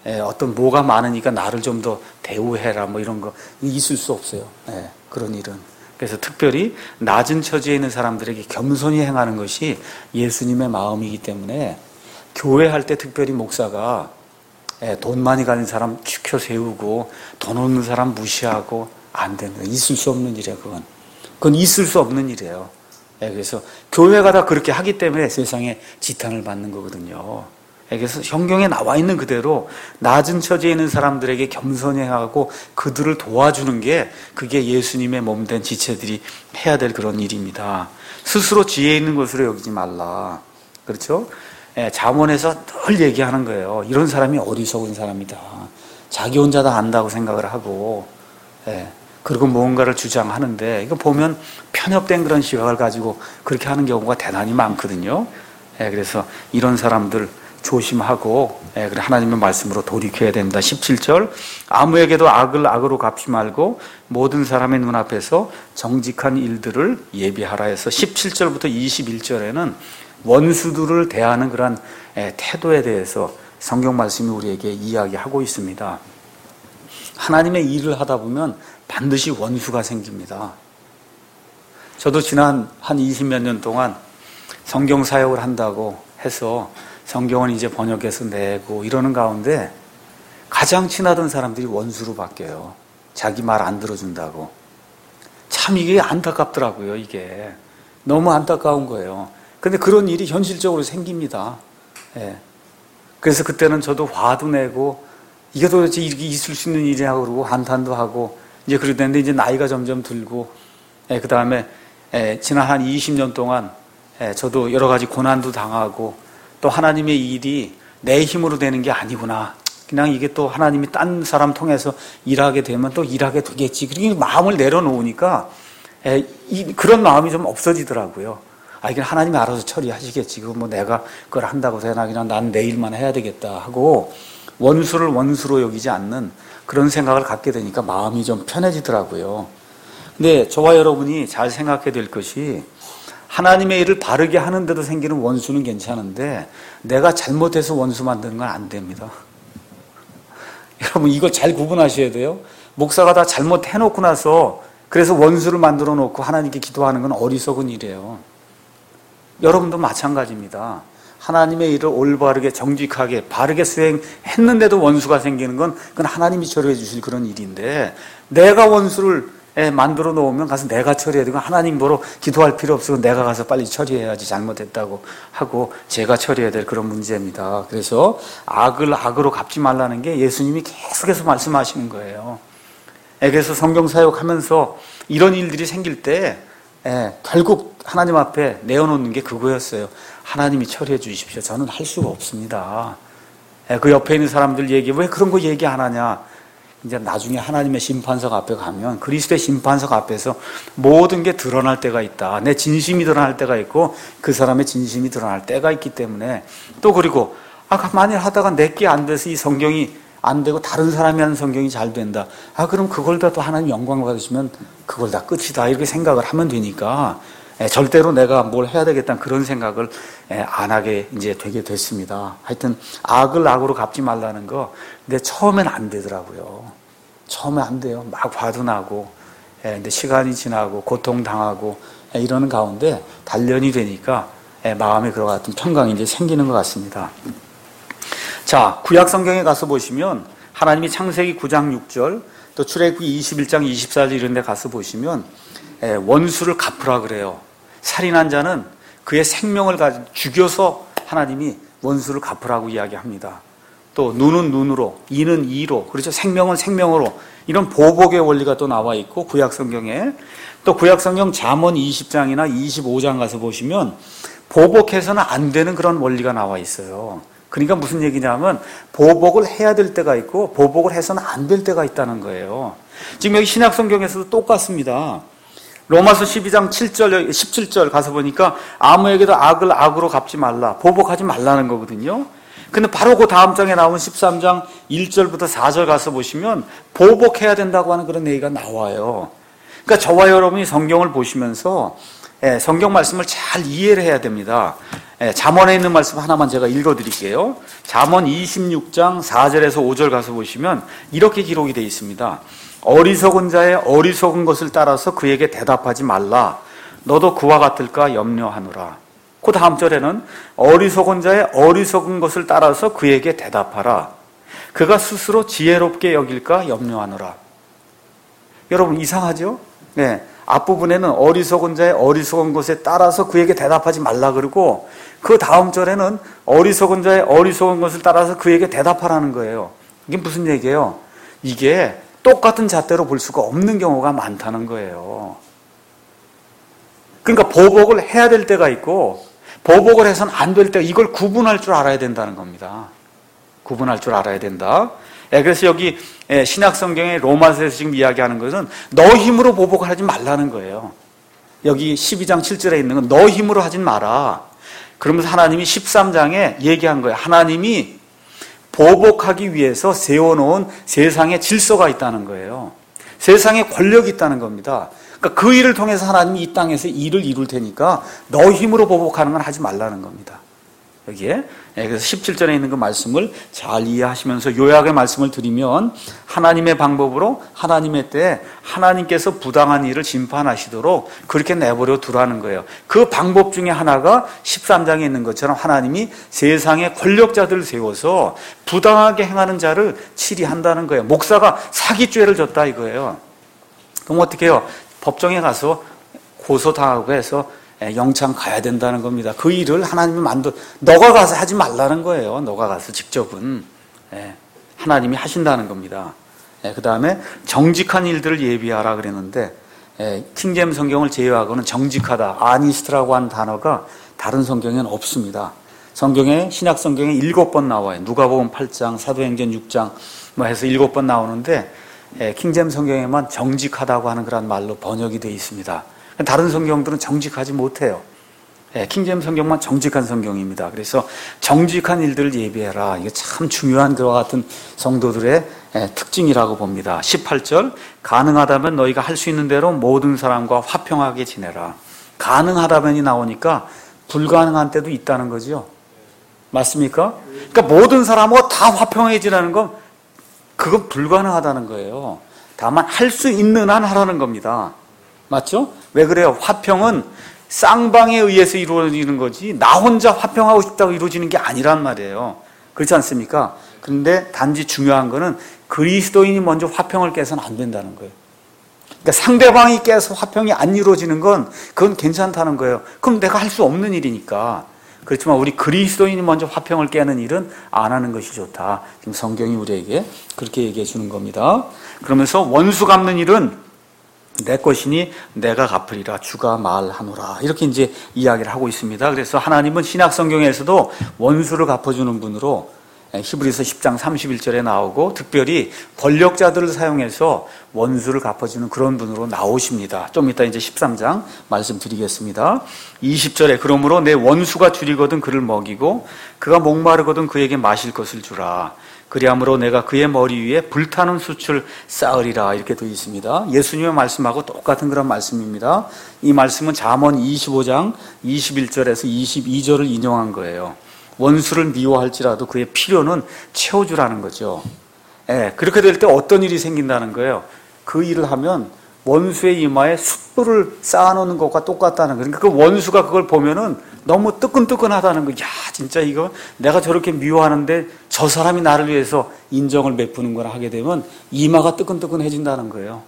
어떤 뭐가 많으니까 나를 좀 더 대우해라 뭐 이런 거 있을 수 없어요. 그런 일은. 그래서 특별히 낮은 처지에 있는 사람들에게 겸손히 행하는 것이 예수님의 마음이기 때문에 교회할 때 특별히 목사가 돈 많이 가진 사람 축혀 세우고 돈 없는 사람 무시하고 안 됩니다. 있을 수 없는 일이에요. 그건 있을 수 없는 일이에요. 그래서 교회가 다 그렇게 하기 때문에 세상에 지탄을 받는 거거든요. 그래서 성경에 나와 있는 그대로 낮은 처지에 있는 사람들에게 겸손히 하고 그들을 도와주는 게 그게 예수님의 몸된 지체들이 해야 될 그런 일입니다. 스스로 지혜 있는 것으로 여기지 말라. 그렇죠? 잠언에서 늘 얘기하는 거예요. 이런 사람이 어리석은 사람이다. 자기 혼자 다 안다고 생각을 하고 그리고 무언가를 주장하는데 이거 보면 편협된 그런 시각을 가지고 그렇게 하는 경우가 대단히 많거든요. 그래서 이런 사람들 조심하고 하나님의 말씀으로 돌이켜야 된다. 17절 아무에게도 악을 악으로 갚지 말고 모든 사람의 눈앞에서 정직한 일들을 예비하라 해서 17절부터 21절에는 원수들을 대하는 그런 태도에 대해서 성경 말씀이 우리에게 이야기하고 있습니다. 하나님의 일을 하다 보면 반드시 원수가 생깁니다. 저도 지난 한 20몇 년 동안 성경 사역을 한다고 해서 성경을 이제 번역해서 내고 이러는 가운데 가장 친하던 사람들이 원수로 바뀌어요. 자기 말 안 들어준다고. 참 이게 안타깝더라고요. 이게 너무 안타까운 거예요. 근데 그런 일이 현실적으로 생깁니다. 그래서 그때는 저도 화도 내고 이게 도대체 이렇게 있을 수 있는 일이냐 그러고 한탄도 하고 이제 그러는데 이제 나이가 점점 들고 그 다음에 지난 한 20년 동안 저도 여러 가지 고난도 당하고 또 하나님의 일이 내 힘으로 되는 게 아니구나. 그냥 이게 또 하나님이 딴 사람 통해서 일하게 되면 또 일하게 되겠지. 그렇게 마음을 내려놓으니까 그런 마음이 좀 없어지더라고요. 이게 하나님이 알아서 처리하시겠지. 그거 뭐 내가 그걸 한다고 되나. 그냥 난 내 일만 해야 되겠다 하고 원수를 원수로 여기지 않는 그런 생각을 갖게 되니까 마음이 좀 편해지더라고요. 근데 저와 여러분이 잘 생각해야 될 것이 하나님의 일을 바르게 하는데도 생기는 원수는 괜찮은데 내가 잘못해서 원수 만드는 건 안 됩니다. 여러분 이거 잘 구분하셔야 돼요. 목사가 다 잘못해놓고 나서 그래서 원수를 만들어 놓고 하나님께 기도하는 건 어리석은 일이에요. 여러분도 마찬가지입니다. 하나님의 일을 올바르게 정직하게 바르게 수행했는데도 원수가 생기는 건 그건 하나님이 처리해 주실 그런 일인데 내가 원수를 만들어 놓으면 가서 내가 처리해야 되고 하나님 보러 기도할 필요 없고 내가 가서 빨리 처리해야지 잘못했다고 하고 제가 처리해야 될 그런 문제입니다. 그래서 악을 악으로 갚지 말라는 게 예수님이 계속해서 말씀하시는 거예요. 그래서 성경 사역하면서 이런 일들이 생길 때 결국 하나님 앞에 내어놓는 게 그거였어요. 하나님이 처리해 주십시오. 저는 할 수가 없습니다. 그 옆에 있는 사람들 얘기 왜 그런 거 얘기 안 하냐. 이제 나중에 하나님의 심판석 앞에 가면 그리스도의 심판석 앞에서 모든 게 드러날 때가 있다. 내 진심이 드러날 때가 있고 그 사람의 진심이 드러날 때가 있기 때문에 또 그리고 만일 하다가 내게 안 돼서 이 성경이 안 되고 다른 사람이 하는 성경이 잘 된다. 그럼 그걸 다 또 하나님 영광 받으시면 그걸 다 끝이다. 이렇게 생각을 하면 되니까 절대로 내가 뭘 해야 되겠다는 그런 생각을 안 하게 이제 되게 됐습니다. 하여튼 악을 악으로 갚지 말라는 거. 근데 처음엔 안 되더라고요. 처음에 안 돼요. 막 화도 나고, 근데 시간이 지나고 고통당하고 이러는 가운데 단련이 되니까 마음에 그와 같은 평강이 이제 생기는 것 같습니다. 자, 구약 성경에 가서 보시면 하나님이 창세기 9장 6절 또 출애굽기 21장 24절 이런 데 가서 보시면 원수를 갚으라 그래요. 살인한 자는 그의 생명을 죽여서 하나님이 원수를 갚으라고 이야기합니다. 또 눈은 눈으로, 이는 이로, 그렇죠? 생명은 생명으로 이런 보복의 원리가 또 나와 있고 구약 성경에 또 구약 성경 잠언 20장이나 25장 가서 보시면 보복해서는 안 되는 그런 원리가 나와 있어요. 그러니까 무슨 얘기냐면 보복을 해야 될 때가 있고 보복을 해서는 안 될 때가 있다는 거예요. 지금 여기 신약 성경에서도 똑같습니다. 로마서 12장 7절, 17절 가서 보니까 아무에게도 악을 악으로 갚지 말라. 보복하지 말라는 거거든요. 근데 바로 그 다음 장에 나오는 13장 1절부터 4절 가서 보시면 보복해야 된다고 하는 그런 얘기가 나와요. 그러니까 저와 여러분이 성경을 보시면서 성경 말씀을 잘 이해를 해야 됩니다. 잠언에 있는 말씀 하나만 제가 읽어드릴게요. 잠언 26장 4절에서 5절 가서 보시면 이렇게 기록이 되어 있습니다. 어리석은 자의 어리석은 것을 따라서 그에게 대답하지 말라. 너도 그와 같을까 염려하노라. 그 다음 절에는 어리석은 자의 어리석은 것을 따라서 그에게 대답하라. 그가 스스로 지혜롭게 여길까 염려하노라. 여러분 이상하죠? 네. 앞부분에는 어리석은 자의 어리석은 것에 따라서 그에게 대답하지 말라 그러고 그 다음 절에는 어리석은 자의 어리석은 것을 따라서 그에게 대답하라는 거예요. 이게 무슨 얘기예요? 이게 똑같은 잣대로 볼 수가 없는 경우가 많다는 거예요. 그러니까 보복을 해야 될 때가 있고 보복을 해서는 안 될 때 이걸 구분할 줄 알아야 된다는 겁니다. 구분할 줄 알아야 된다. 그래서 여기 신약성경의 로마서에서 지금 이야기하는 것은 너 힘으로 보복을 하지 말라는 거예요. 여기 12장 7절에 있는 건 너 힘으로 하진 마라. 그러면서 하나님이 13장에 얘기한 거예요. 하나님이 보복하기 위해서 세워놓은 세상의 질서가 있다는 거예요. 세상에 권력이 있다는 겁니다. 그러니까 그 일을 통해서 하나님이 이 땅에서 일을 이룰 테니까 너 힘으로 보복하는 건 하지 말라는 겁니다. 여기에. 그래서 17절에 있는 그 말씀을 잘 이해하시면서 요약의 말씀을 드리면 하나님의 방법으로 하나님의 때에 하나님께서 부당한 일을 심판하시도록 그렇게 내버려 두라는 거예요. 그 방법 중에 하나가 13장에 있는 것처럼 하나님이 세상의 권력자들을 세워서 부당하게 행하는 자를 치리한다는 거예요. 목사가 사기죄를 졌다 이거예요. 그럼 어떻게 해요? 법정에 가서 고소당하고 해서 영창 가야 된다는 겁니다. 그 일을 하나님이 너가 가서 하지 말라는 거예요. 너가 가서 직접은. 하나님이 하신다는 겁니다. 그 다음에 정직한 일들을 예비하라 그랬는데 킹제임스 성경을 제외하고는 정직하다, 아니스트라고 하는 단어가 다른 성경에는 없습니다. 성경에 신약 성경에 7번 나와요. 누가복음 8장, 사도행전 6장 뭐 해서 7번 나오는데 킹제임스 성경에만 정직하다고 하는 그런 말로 번역이 되어 있습니다. 다른 성경들은 정직하지 못해요. 킹제임스 성경만 정직한 성경입니다. 그래서 정직한 일들을 예비해라. 이게 참 중요한 그와 같은 성도들의 특징이라고 봅니다. 18절 가능하다면 너희가 할 수 있는 대로 모든 사람과 화평하게 지내라. 가능하다면이 나오니까 불가능한 때도 있다는 거죠. 맞습니까? 그러니까 모든 사람하고 다 화평하게 지내는 건 그건 불가능하다는 거예요. 다만 할 수 있는 한 하라는 겁니다. 맞죠? 왜 그래요? 화평은 쌍방에 의해서 이루어지는 거지 나 혼자 화평하고 싶다고 이루어지는 게 아니란 말이에요. 그렇지 않습니까? 그런데 단지 중요한 거는 그리스도인이 먼저 화평을 깨서는 안 된다는 거예요. 그러니까 상대방이 깨서 화평이 안 이루어지는 건 그건 괜찮다는 거예요. 그럼 내가 할 수 없는 일이니까. 그렇지만 우리 그리스도인이 먼저 화평을 깨는 일은 안 하는 것이 좋다. 지금 성경이 우리에게 그렇게 얘기해 주는 겁니다. 그러면서 원수 갚는 일은 내 것이니 내가 갚으리라 주가 말하노라. 이렇게 이제 이야기를 하고 있습니다. 그래서 하나님은 신약 성경에서도 원수를 갚아주는 분으로 히브리서 10장 31절에 나오고 특별히 권력자들을 사용해서 원수를 갚아주는 그런 분으로 나오십니다. 좀 이따 이제 13장 말씀드리겠습니다. 20절에 그러므로 내 원수가 줄이거든 그를 먹이고 그가 목마르거든 그에게 마실 것을 주라. 그리함으로 내가 그의 머리 위에 불타는 숯을 쌓으리라. 이렇게 되어 있습니다. 예수님의 말씀하고 똑같은 그런 말씀입니다. 이 말씀은 잠언 25장 21절에서 22절을 인용한 거예요. 원수를 미워할지라도 그의 필요는 채워주라는 거죠. 그렇게 될 때 어떤 일이 생긴다는 거예요. 그 일을 하면 원수의 이마에 숯불을 쌓아놓는 것과 똑같다는 거예요. 그러니까 그 원수가 그걸 보면은 너무 뜨끈뜨끈하다는 거예요. 야, 진짜 이거 내가 저렇게 미워하는데 저 사람이 나를 위해서 인정을 베푸는 거나 하게 되면 이마가 뜨끈뜨끈해진다는 거예요.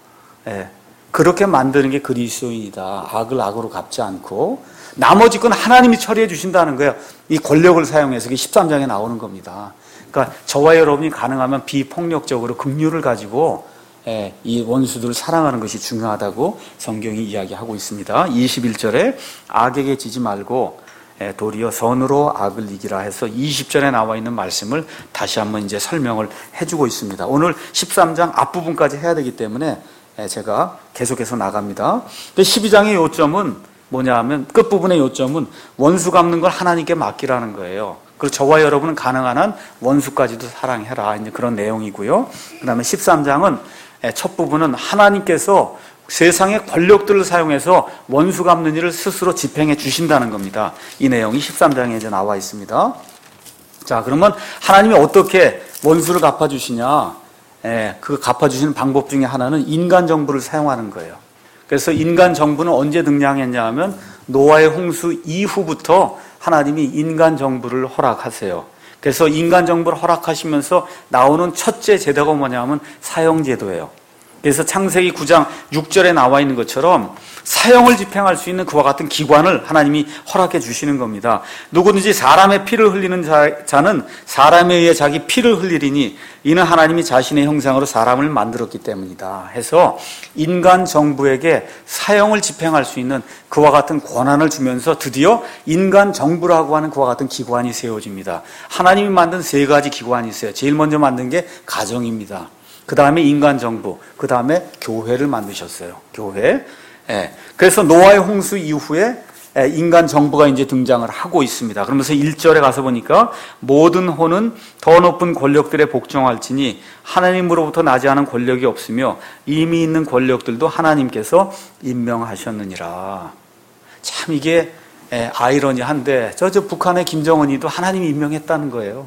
그렇게 만드는 게 그리스도인이다. 악을 악으로 갚지 않고 나머지 건 하나님이 처리해 주신다는 거예요. 이 권력을 사용해서 그게 13장에 나오는 겁니다. 그러니까 저와 여러분이 가능하면 비폭력적으로 긍휼을 가지고 이 원수들을 사랑하는 것이 중요하다고 성경이 이야기하고 있습니다. 21절에 악에게 지지 말고 도리어 선으로 악을 이기라 해서 20절에 나와 있는 말씀을 다시 한번 이제 설명을 해주고 있습니다. 오늘 13장 앞부분까지 해야 되기 때문에 제가 계속해서 나갑니다. 12장의 요점은 뭐냐 하면 끝부분의 요점은 원수 갚는 걸 하나님께 맡기라는 거예요. 그리고 저와 여러분은 가능한 한 원수까지도 사랑해라. 이제 그런 내용이고요. 그 다음에 13장은 첫 부분은 하나님께서 세상의 권력들을 사용해서 원수 갚는 일을 스스로 집행해 주신다는 겁니다. 이 내용이 13장에 이제 나와 있습니다. 자, 그러면 하나님이 어떻게 원수를 갚아주시냐? 그 갚아주시는 방법 중에 하나는 인간 정부를 사용하는 거예요. 그래서 인간 정부는 언제 등장했냐 하면 노아의 홍수 이후부터 하나님이 인간 정부를 허락하세요. 그래서 인간 정부를 허락하시면서 나오는 첫째 제도가 뭐냐면 사형제도예요. 그래서 창세기 9장 6절에 나와 있는 것처럼 사형을 집행할 수 있는 그와 같은 기관을 하나님이 허락해 주시는 겁니다. 누구든지 사람의 피를 흘리는 자는 사람에 의해 자기 피를 흘리리니 이는 하나님이 자신의 형상으로 사람을 만들었기 때문이다 해서 인간 정부에게 사형을 집행할 수 있는 그와 같은 권한을 주면서 드디어 인간 정부라고 하는 그와 같은 기관이 세워집니다. 하나님이 만든 세 가지 기관이 있어요. 제일 먼저 만든 게 가정입니다. 그 다음에 인간 정부, 그 다음에 교회를 만드셨어요. 교회. 그래서 노아의 홍수 이후에 인간 정부가 이제 등장을 하고 있습니다. 그러면서 1절에 가서 보니까 모든 호는 더 높은 권력들에 복종할지니 하나님으로부터 나지 않은 권력이 없으며 이미 있는 권력들도 하나님께서 임명하셨느니라. 참 이게 아이러니한데 저 북한의 김정은이도 하나님이 임명했다는 거예요.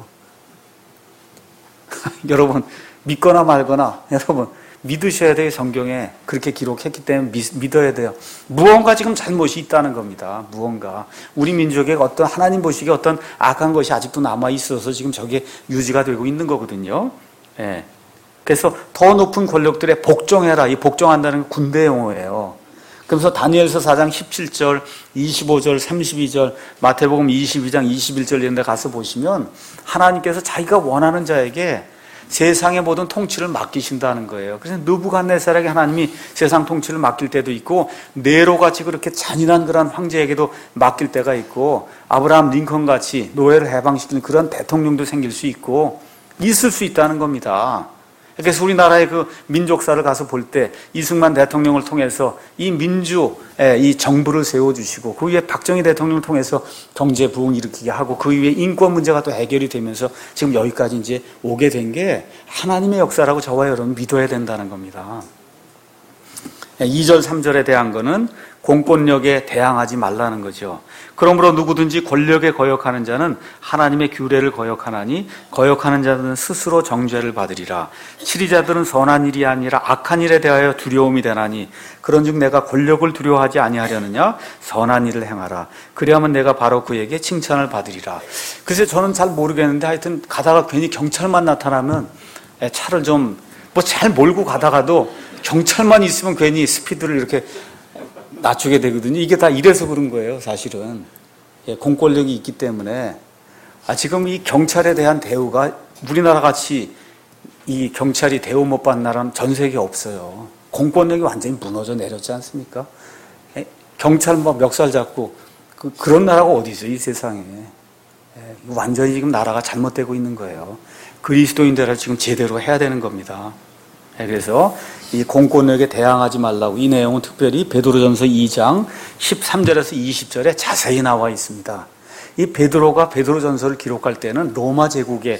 여러분 믿거나 말거나 여러분 믿으셔야 돼요. 성경에 그렇게 기록했기 때문에 믿어야 돼요. 무언가 지금 잘못이 있다는 겁니다. 무언가 우리 민족에 어떤 하나님 보시기에 어떤 악한 것이 아직도 남아 있어서 지금 저게 유지가 되고 있는 거거든요. 그래서 더 높은 권력들에 복종해라. 이 복종한다는 건 군대 용어예요. 그러면서 다니엘서 4장 17절, 25절, 32절, 마태복음 22장 21절 이런 데 가서 보시면 하나님께서 자기가 원하는 자에게 세상의 모든 통치를 맡기신다는 거예요. 그래서 느부갓네살에게 하나님이 세상 통치를 맡길 때도 있고 네로같이 그렇게 잔인한 그런 황제에게도 맡길 때가 있고 아브라함 링컨같이 노예를 해방시키는 그런 대통령도 생길 수 있고 있을 수 있다는 겁니다. 그래서 우리나라의 그 민족사를 가서 볼 때 이승만 대통령을 통해서 이 이 정부를 세워주시고 그 위에 박정희 대통령을 통해서 경제 부흥 일으키게 하고 그 위에 인권 문제가 또 해결이 되면서 지금 여기까지 이제 오게 된 게 하나님의 역사라고 저와 여러분 믿어야 된다는 겁니다. 2절 3절에 대한 거는 공권력에 대항하지 말라는 거죠. 그러므로 누구든지 권력에 거역하는 자는 하나님의 규례를 거역하나니 거역하는 자들은 스스로 정죄를 받으리라. 치리자들은 선한 일이 아니라 악한 일에 대하여 두려움이 되나니 그런즉 내가 권력을 두려워하지 아니하려느냐 선한 일을 행하라. 그리하면 내가 바로 그에게 칭찬을 받으리라. 그래서 저는 잘 모르겠는데 하여튼 가다가 괜히 경찰만 나타나면 차를 좀 잘 몰고 가다가도 경찰만 있으면 괜히 스피드를 이렇게 낮추게 되거든요. 이게 다 이래서 그런 거예요, 사실은. 공권력이 있기 때문에. 지금 이 경찰에 대한 대우가 우리나라 같이 이 경찰이 대우 못 받는 나라는 전 세계에 없어요. 공권력이 완전히 무너져 내렸지 않습니까? 경찰 막 멱살 잡고 그런 나라가 어디 있어요, 이 세상에. 완전히 지금 나라가 잘못되고 있는 거예요. 그리스도인들을 지금 제대로 해야 되는 겁니다. 그래서 이 공권력에 대항하지 말라고 이 내용은 특별히 베드로전서 2장 13절에서 20절에 자세히 나와 있습니다. 이 베드로가 베드로전서를 기록할 때는 로마 제국이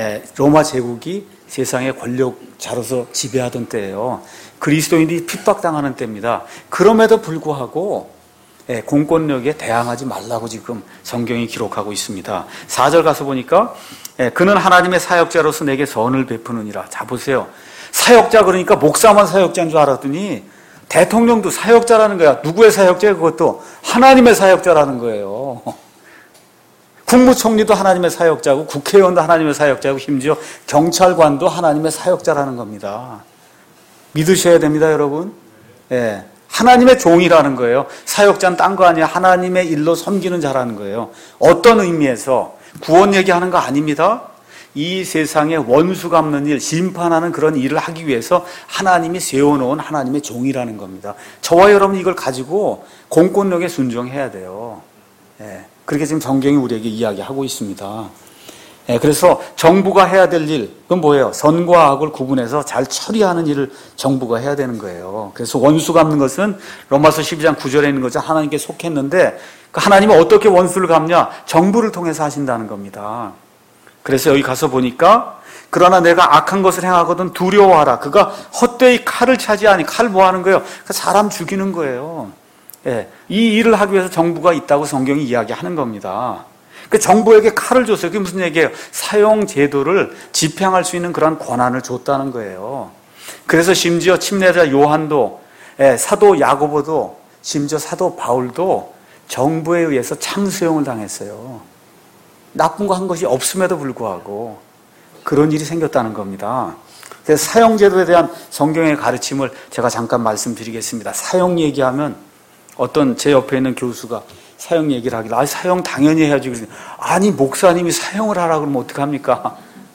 세상의 권력자로서 지배하던 때예요. 그리스도인들이 핍박당하는 때입니다. 그럼에도 불구하고 공권력에 대항하지 말라고 지금 성경이 기록하고 있습니다. 4절 가서 보니까 그는 하나님의 사역자로서 내게 선을 베푸느니라. 자 보세요. 사역자 그러니까 목사만 사역자인 줄 알았더니 대통령도 사역자라는 거야. 누구의 사역자예요? 그것도 하나님의 사역자라는 거예요. 국무총리도 하나님의 사역자고 국회의원도 하나님의 사역자고 심지어 경찰관도 하나님의 사역자라는 겁니다. 믿으셔야 됩니다, 여러분. 하나님의 종이라는 거예요. 사역자는 딴 거 아니야. 하나님의 일로 섬기는 자라는 거예요. 어떤 의미에서 구원 얘기하는 거 아닙니다. 이 세상에 원수 갚는 일, 심판하는 그런 일을 하기 위해서 하나님이 세워놓은 하나님의 종이라는 겁니다. 저와 여러분 이걸 가지고 공권력에 순종해야 돼요. 그렇게 지금 성경이 우리에게 이야기하고 있습니다. 그래서 정부가 해야 될 일, 그건 뭐예요? 선과 악을 구분해서 잘 처리하는 일을 정부가 해야 되는 거예요. 그래서 원수 갚는 것은 로마서 12장 9절에 있는 거죠. 하나님께 속했는데 하나님은 어떻게 원수를 갚냐? 정부를 통해서 하신다는 겁니다. 그래서 여기 가서 보니까 그러나 내가 악한 것을 행하거든 두려워하라. 그가 헛되이 칼을 차지하니 칼 뭐 하는 거예요? 사람 죽이는 거예요. 예, 이 일을 하기 위해서 정부가 있다고 성경이 이야기하는 겁니다. 그 정부에게 칼을 줬어요. 그게 무슨 얘기예요? 사형 제도를 집행할 수 있는 그런 권한을 줬다는 거예요. 그래서 심지어 침례자 요한도, 사도 야고보도, 심지어 사도 바울도 정부에 의해서 참수형을 당했어요. 나쁜 거 한 것이 없음에도 불구하고 그런 일이 생겼다는 겁니다. 그래서 사형 제도에 대한 성경의 가르침을 제가 잠깐 말씀드리겠습니다. 사형 얘기하면 어떤 제 옆에 있는 교수가 사형 얘기를 하길래 사형 당연히 해야지. 아니 목사님이 사형을 하라고 그러면 어떡합니까?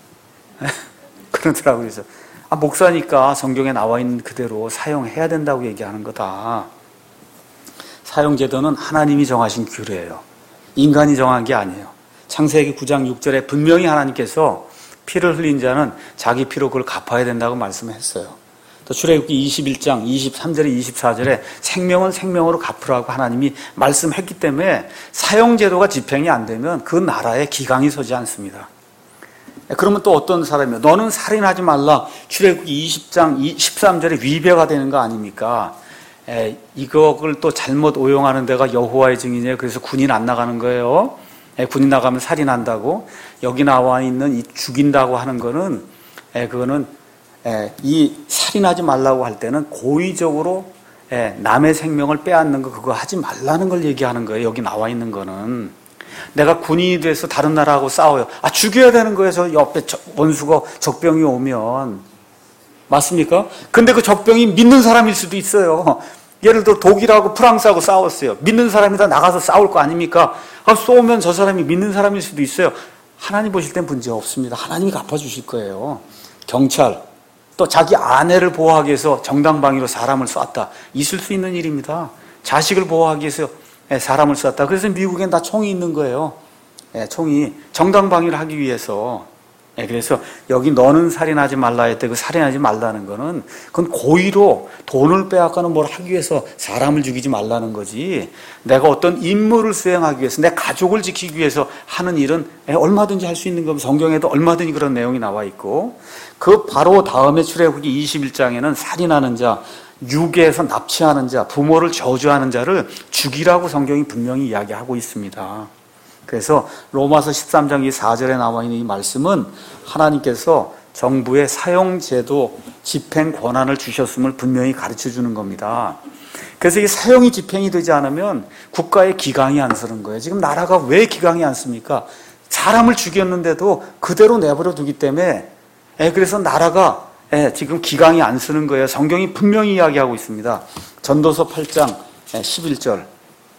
그러더라고요. 그래서 목사니까 성경에 나와 있는 그대로 사형해야 된다고 얘기하는 거다. 사형 제도는 하나님이 정하신 규례예요. 인간이 정한 게 아니에요. 창세기 9장 6절에 분명히 하나님께서 피를 흘린 자는 자기 피로 그걸 갚아야 된다고 말씀했어요. 또 출애굽기 21장 23절에 24절에 생명은 생명으로 갚으라고 하나님이 말씀했기 때문에 사형 제도가 집행이 안 되면 그 나라에 기강이 서지 않습니다. 그러면 또 어떤 사람이요? 너는 살인하지 말라. 출애굽기 20장 13절에 위배가 되는 거 아닙니까? 이걸 또 잘못 오용하는 데가 여호와의 증인이에요. 그래서 군인 안 나가는 거예요. 군인 나가면 살인한다고. 여기 나와 있는 이 죽인다고 하는 거는 그거는 이 살인하지 말라고 할 때는 고의적으로 남의 생명을 빼앗는 거 그거 하지 말라는 걸 얘기하는 거예요. 여기 나와 있는 거는. 내가 군인이 돼서 다른 나라하고 싸워요. 죽여야 되는 거예요. 저 옆에 원수가 적병이 오면. 맞습니까? 근데 그 적병이 믿는 사람일 수도 있어요. 예를 들어 독일하고 프랑스하고 싸웠어요. 믿는 사람이 다 나가서 싸울 거 아닙니까? 쏘면 저 사람이 믿는 사람일 수도 있어요. 하나님 보실 땐 문제 없습니다. 하나님이 갚아주실 거예요. 경찰, 또 자기 아내를 보호하기 위해서 정당방위로 사람을 쐈다. 있을 수 있는 일입니다. 자식을 보호하기 위해서 사람을 쐈다. 그래서 미국엔 다 총이 있는 거예요. 총이 정당방위를 하기 위해서. 그래서 여기 너는 살인하지 말라 했대. 그 살인하지 말라는 거는 그건 고의로 돈을 빼앗거나 뭘 하기 위해서 사람을 죽이지 말라는 거지. 내가 어떤 임무를 수행하기 위해서 내 가족을 지키기 위해서 하는 일은 얼마든지 할 수 있는 겁니다. 성경에도 얼마든지 그런 내용이 나와 있고 그 바로 다음에 출애굽기 21장에는 살인하는 자, 유괴해서 납치하는 자, 부모를 저주하는 자를 죽이라고 성경이 분명히 이야기하고 있습니다. 그래서 로마서 13장 4절에 나와 있는 이 말씀은 하나님께서 정부의 사형제도 집행 권한을 주셨음을 분명히 가르쳐 주는 겁니다. 그래서 이 사형이 집행이 되지 않으면 국가의 기강이 안 서는 거예요. 지금 나라가 왜 기강이 안 씁니까? 사람을 죽였는데도 그대로 내버려 두기 때문에 그래서 나라가 지금 기강이 안 쓰는 거예요. 성경이 분명히 이야기하고 있습니다. 전도서 8장 11절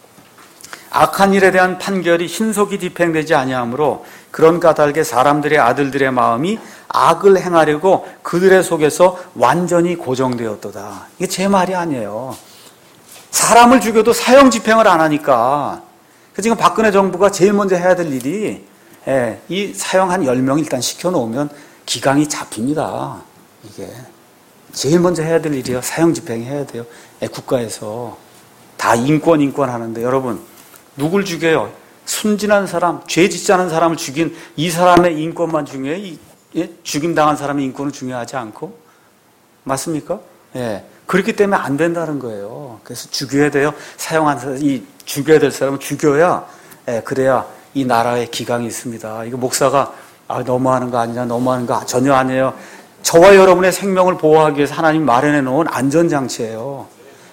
악한 일에 대한 판결이 신속히 집행되지 아니하므로 그런 까닭에 사람들의 아들들의 마음이 악을 행하려고 그들의 속에서 완전히 고정되었도다. 이게 제 말이 아니에요. 사람을 죽여도 사형 집행을 안 하니까 지금 박근혜 정부가 제일 먼저 해야 될 일이 이 사형 한 10명 일단 시켜놓으면 기강이 잡힙니다. 이게 제일 먼저 해야 될 일이에요. 사형 집행해야 돼요. 국가에서 다 인권 하는데 여러분 누굴 죽여요? 순진한 사람, 죄 짓지 않은 사람을 죽인 이 사람의 인권만 중요해요? 죽임당한 사람의 인권은 중요하지 않고? 맞습니까? 그렇기 때문에 안 된다는 거예요. 그래서 죽여야 돼요. 사형한 사람, 죽여야 될 사람은 죽여야, 그래야 이 나라에 기강이 있습니다. 이거 목사가, 너무하는 거 아니냐, 너무하는 거 전혀 아니에요. 저와 여러분의 생명을 보호하기 위해서 하나님 마련해 놓은 안전장치예요.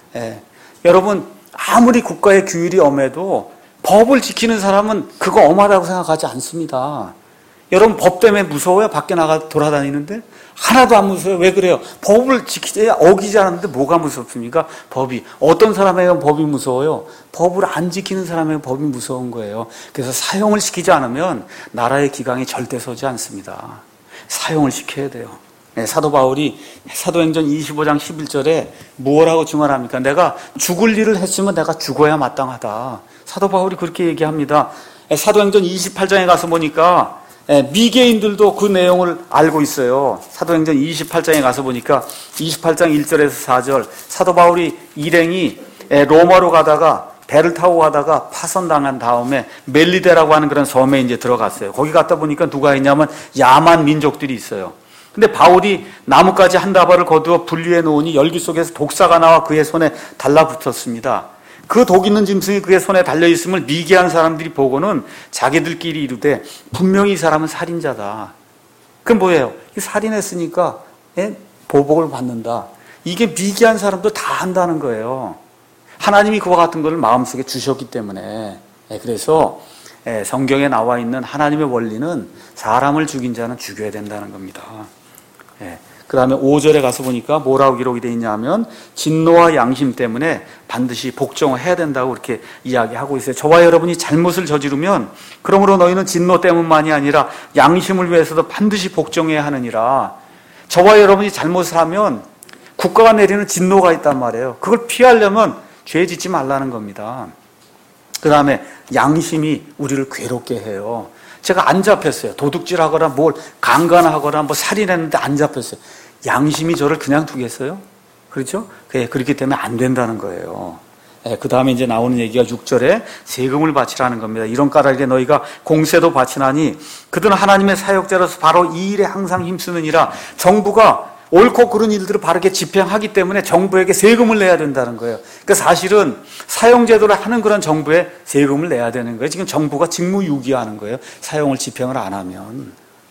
여러분, 아무리 국가의 규율이 엄해도 법을 지키는 사람은 그거 엄하다고 생각하지 않습니다. 여러분 법 때문에 무서워요? 밖에 나가 돌아다니는데? 하나도 안 무서워요. 왜 그래요? 법을 지키지 어기지 않는데 뭐가 무섭습니까? 법이. 어떤 사람에게 법이 무서워요? 법을 안 지키는 사람에게 법이 무서운 거예요. 그래서 사용을 시키지 않으면 나라의 기강이 절대 서지 않습니다. 사용을 시켜야 돼요. 사도 바울이 사도행전 25장 11절에 무엇라고 증언합니까? 내가 죽을 일을 했으면 내가 죽어야 마땅하다. 사도 바울이 그렇게 얘기합니다. 사도행전 28장에 가서 보니까 미개인들도 그 내용을 알고 있어요. 사도행전 28장에 가서 보니까 28장 1절에서 4절 사도 바울이 일행이 로마로 가다가 배를 타고 가다가 파선당한 다음에 멜리데라고 하는 그런 섬에 이제 들어갔어요. 거기 갔다 보니까 누가 있냐면 야만 민족들이 있어요. 근데 바울이 나뭇가지 한 다발을 거두어 분리해 놓으니 열기 속에서 독사가 나와 그의 손에 달라붙었습니다. 그 독 있는 짐승이 그의 손에 달려있음을 미개한 사람들이 보고는 자기들끼리 이르되 분명히 이 사람은 살인자다. 그건 뭐예요? 살인했으니까 보복을 받는다. 이게 미개한 사람도 다 한다는 거예요. 하나님이 그와 같은 것을 마음속에 주셨기 때문에. 그래서 성경에 나와 있는 하나님의 원리는 사람을 죽인 자는 죽여야 된다는 겁니다. 그 다음에 5절에 가서 보니까 뭐라고 기록이 되어 있냐면 진노와 양심 때문에 반드시 복종을 해야 된다고 이렇게 이야기하고 있어요. 저와 여러분이 잘못을 저지르면 그러므로 너희는 진노 때문만이 아니라 양심을 위해서도 반드시 복종해야 하느니라. 저와 여러분이 잘못을 하면 국가가 내리는 진노가 있단 말이에요. 그걸 피하려면 죄 짓지 말라는 겁니다. 그 다음에 양심이 우리를 괴롭게 해요. 제가 안 잡혔어요. 도둑질하거나 뭘 강간하거나 뭐 살인했는데 안 잡혔어요. 양심이 저를 그냥 두겠어요? 그렇죠? 그렇기 때문에 안 된다는 거예요. 그 다음에 이제 나오는 얘기가 6절에 세금을 바치라는 겁니다. 이런 까닭에 너희가 공세도 바치나니 그들은 하나님의 사역자로서 바로 이 일에 항상 힘쓰느니라. 정부가 옳고 그른 일들을 바르게 집행하기 때문에 정부에게 세금을 내야 된다는 거예요. 그러니까 사실은 사용제도를 하는 그런 정부에 세금을 내야 되는 거예요. 지금 정부가 직무유기하는 거예요. 사용을 집행을 안 하면.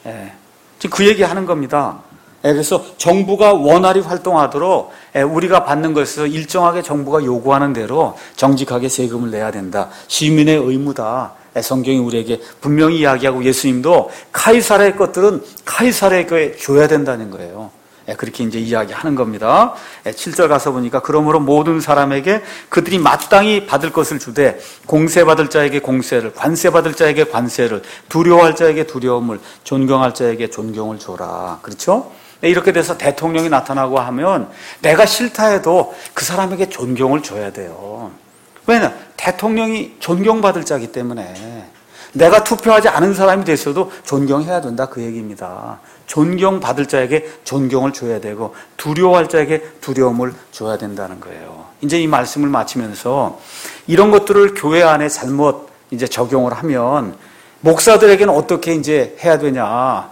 지금 그 얘기 하는 겁니다. 그래서 정부가 원활히 활동하도록 우리가 받는 것에서 일정하게 정부가 요구하는 대로 정직하게 세금을 내야 된다. 시민의 의무다. 성경이 우리에게 분명히 이야기하고 예수님도 카이사르의 것들은 카이사르에게 줘야 된다는 거예요. 그렇게 이제 이야기하는 겁니다. 7절 가서 보니까 그러므로 모든 사람에게 그들이 마땅히 받을 것을 주되 공세받을 자에게 공세를, 관세받을 자에게 관세를, 두려워할 자에게 두려움을, 존경할 자에게 존경을 줘라. 그렇죠? 이렇게 돼서 대통령이 나타나고 하면 내가 싫다 해도 그 사람에게 존경을 줘야 돼요. 왜냐하면 대통령이 존경받을 자이기 때문에 내가 투표하지 않은 사람이 됐어도 존경해야 된다 그 얘기입니다. 존경받을 자에게 존경을 줘야 되고 두려워할 자에게 두려움을 줘야 된다는 거예요. 이제 이 말씀을 마치면서 이런 것들을 교회 안에 잘못 이제 적용을 하면 목사들에게는 어떻게 이제 해야 되냐?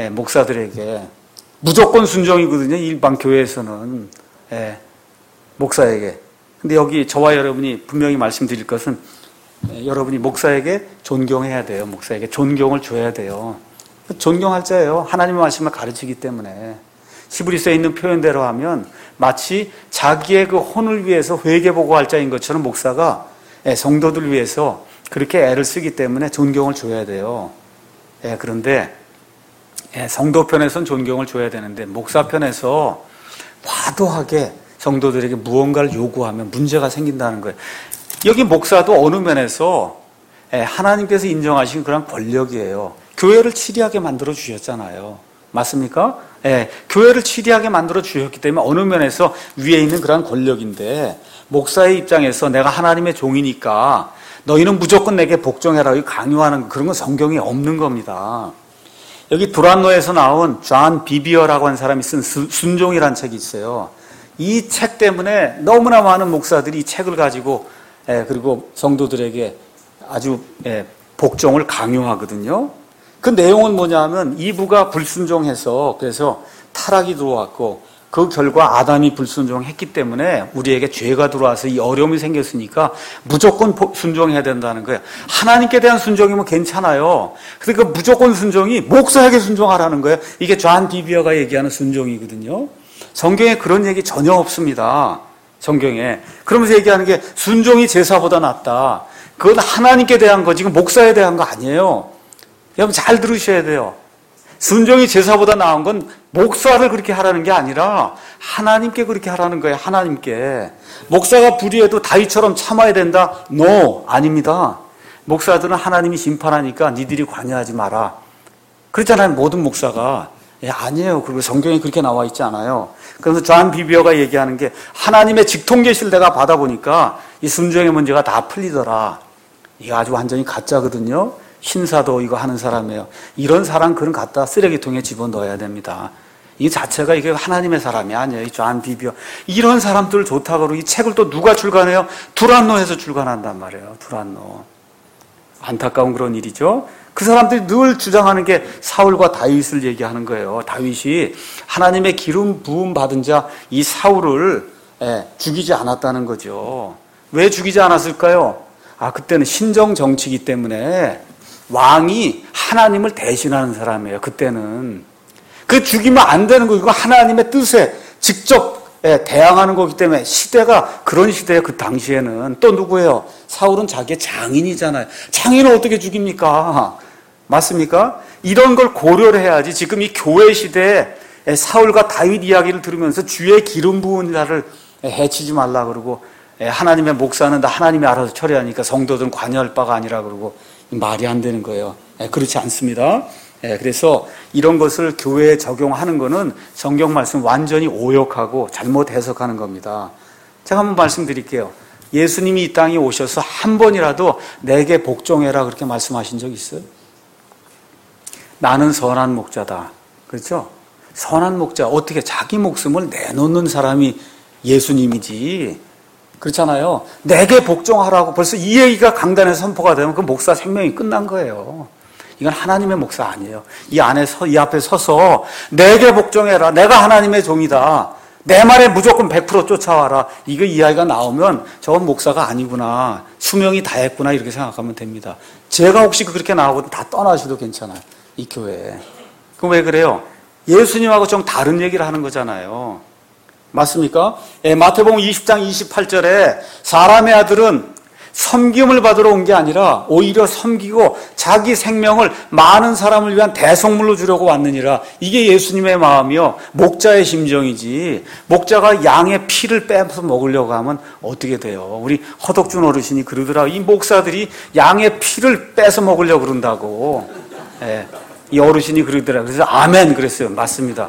목사들에게 무조건 순종이거든요. 일반 교회에서는 목사에게. 근데 여기 저와 여러분이 분명히 말씀드릴 것은 여러분이 목사에게 존경해야 돼요. 목사에게 존경을 줘야 돼요. 존경할 자예요. 하나님의 말씀을 가르치기 때문에. 히브리서에 있는 표현대로 하면 마치 자기의 그 혼을 위해서 회개보고할 자인 것처럼 목사가 성도들 위해서 그렇게 애를 쓰기 때문에 존경을 줘야 돼요. 그런데 성도 편에서는 존경을 줘야 되는데 목사 편에서 과도하게 성도들에게 무언가를 요구하면 문제가 생긴다는 거예요. 여기 목사도 어느 면에서 하나님께서 인정하신 그런 권력이에요. 교회를 치리하게 만들어 주셨잖아요. 맞습니까? 교회를 치리하게 만들어 주셨기 때문에 어느 면에서 위에 있는 그런 권력인데 목사의 입장에서 내가 하나님의 종이니까 너희는 무조건 내게 복종해라 강요하는 그런 건 성경에 없는 겁니다. 여기 두란노에서 나온 존 비비어라고 하는 사람이 쓴 순종이라는 책이 있어요. 이 책 때문에 너무나 많은 목사들이 이 책을 가지고 그리고 성도들에게 아주 복종을 강요하거든요. 그 내용은 뭐냐면 이브가 불순종해서 그래서 타락이 들어왔고 그 결과 아담이 불순종했기 때문에 우리에게 죄가 들어와서 이 어려움이 생겼으니까 무조건 순종해야 된다는 거예요. 하나님께 대한 순종이면 괜찮아요. 그러니까 무조건 순종이 목사에게 순종하라는 거예요. 이게 존 비비어가 얘기하는 순종이거든요. 성경에 그런 얘기 전혀 없습니다. 성경에. 그러면서 얘기하는 게 순종이 제사보다 낫다. 그건 하나님께 대한 거지 목사에 대한 거 아니에요. 여러분 잘 들으셔야 돼요. 순종이 제사보다 나은 건 목사를 그렇게 하라는 게 아니라 하나님께 그렇게 하라는 거예요. 하나님께. 목사가 불의해도 다윗처럼 참아야 된다? No, 아닙니다. 목사들은 하나님이 심판하니까 니들이 관여하지 마라. 그렇잖아요. 모든 목사가. 아니에요. 그리고 성경에 그렇게 나와 있지 않아요. 그래서 존 비비어가 얘기하는 게 하나님의 직통 계시를 내가 받아보니까 이 순종의 문제가 다 풀리더라. 이거 아주 완전히 가짜거든요. 신사도 이거 하는 사람이에요. 이런 사람 그런 갖다 쓰레기통에 집어넣어야 됩니다. 이 자체가 이게 하나님의 사람이 아니에요. 존 비비어. 이런 사람들 좋다고 그러고 이 책을 또 누가 출간해요? 두란노에서 출간한단 말이에요. 두란노. 안타까운 그런 일이죠. 그 사람들이 늘 주장하는 게 사울과 다윗을 얘기하는 거예요. 다윗이 하나님의 기름 부음 받은 자 이 사울을 죽이지 않았다는 거죠. 왜 죽이지 않았을까요? 그때는 신정 정치이기 때문에 왕이 하나님을 대신하는 사람이에요. 그때는. 그 죽이면 안 되는 거, 이거 하나님의 뜻에 직접 대항하는 거기 때문에 시대가 그런 시대예요. 그 당시에는. 또 누구예요? 사울은 자기의 장인이잖아요. 장인을 어떻게 죽입니까? 맞습니까? 이런 걸 고려를 해야지. 지금 이 교회 시대에 사울과 다윗 이야기를 들으면서 주의 기름 부은 자를 해치지 말라 그러고 하나님의 목사는 다 하나님이 알아서 처리하니까 성도들은 관여할 바가 아니라 그러고 말이 안 되는 거예요. 그렇지 않습니다. 그래서 이런 것을 교회에 적용하는 것은 성경 말씀 완전히 오역하고 잘못 해석하는 겁니다. 제가 한번 말씀드릴게요. 예수님이 이 땅에 오셔서 한 번이라도 내게 복종해라 그렇게 말씀하신 적 있어요? 나는 선한 목자다. 그렇죠? 선한 목자, 어떻게 자기 목숨을 내놓는 사람이 예수님이지. 그렇잖아요. 내게 복종하라고 벌써 이 얘기가 강단에 선포가 되면 그 목사 생명이 끝난 거예요. 이건 하나님의 목사 아니에요. 이 앞에 서서 내게 복종해라. 내가 하나님의 종이다. 내 말에 무조건 100% 쫓아와라. 이거 이야기가 나오면 저건 목사가 아니구나. 수명이 다했구나. 이렇게 생각하면 됩니다. 제가 혹시 그렇게 나오고 다 떠나셔도 괜찮아요. 이 교회에. 그럼 왜 그래요? 예수님하고 좀 다른 얘기를 하는 거잖아요. 맞습니까? 마태복음 20장 28절에 사람의 아들은 섬김을 받으러 온 게 아니라 오히려 섬기고 자기 생명을 많은 사람을 위한 대속물로 주려고 왔느니라. 이게 예수님의 마음이요. 목자의 심정이지. 목자가 양의 피를 빼서 먹으려고 하면 어떻게 돼요? 우리 허덕준 어르신이 그러더라. 이 목사들이 양의 피를 빼서 먹으려고 그런다고. 이 어르신이 그러더라. 그래서 아멘 그랬어요. 맞습니다.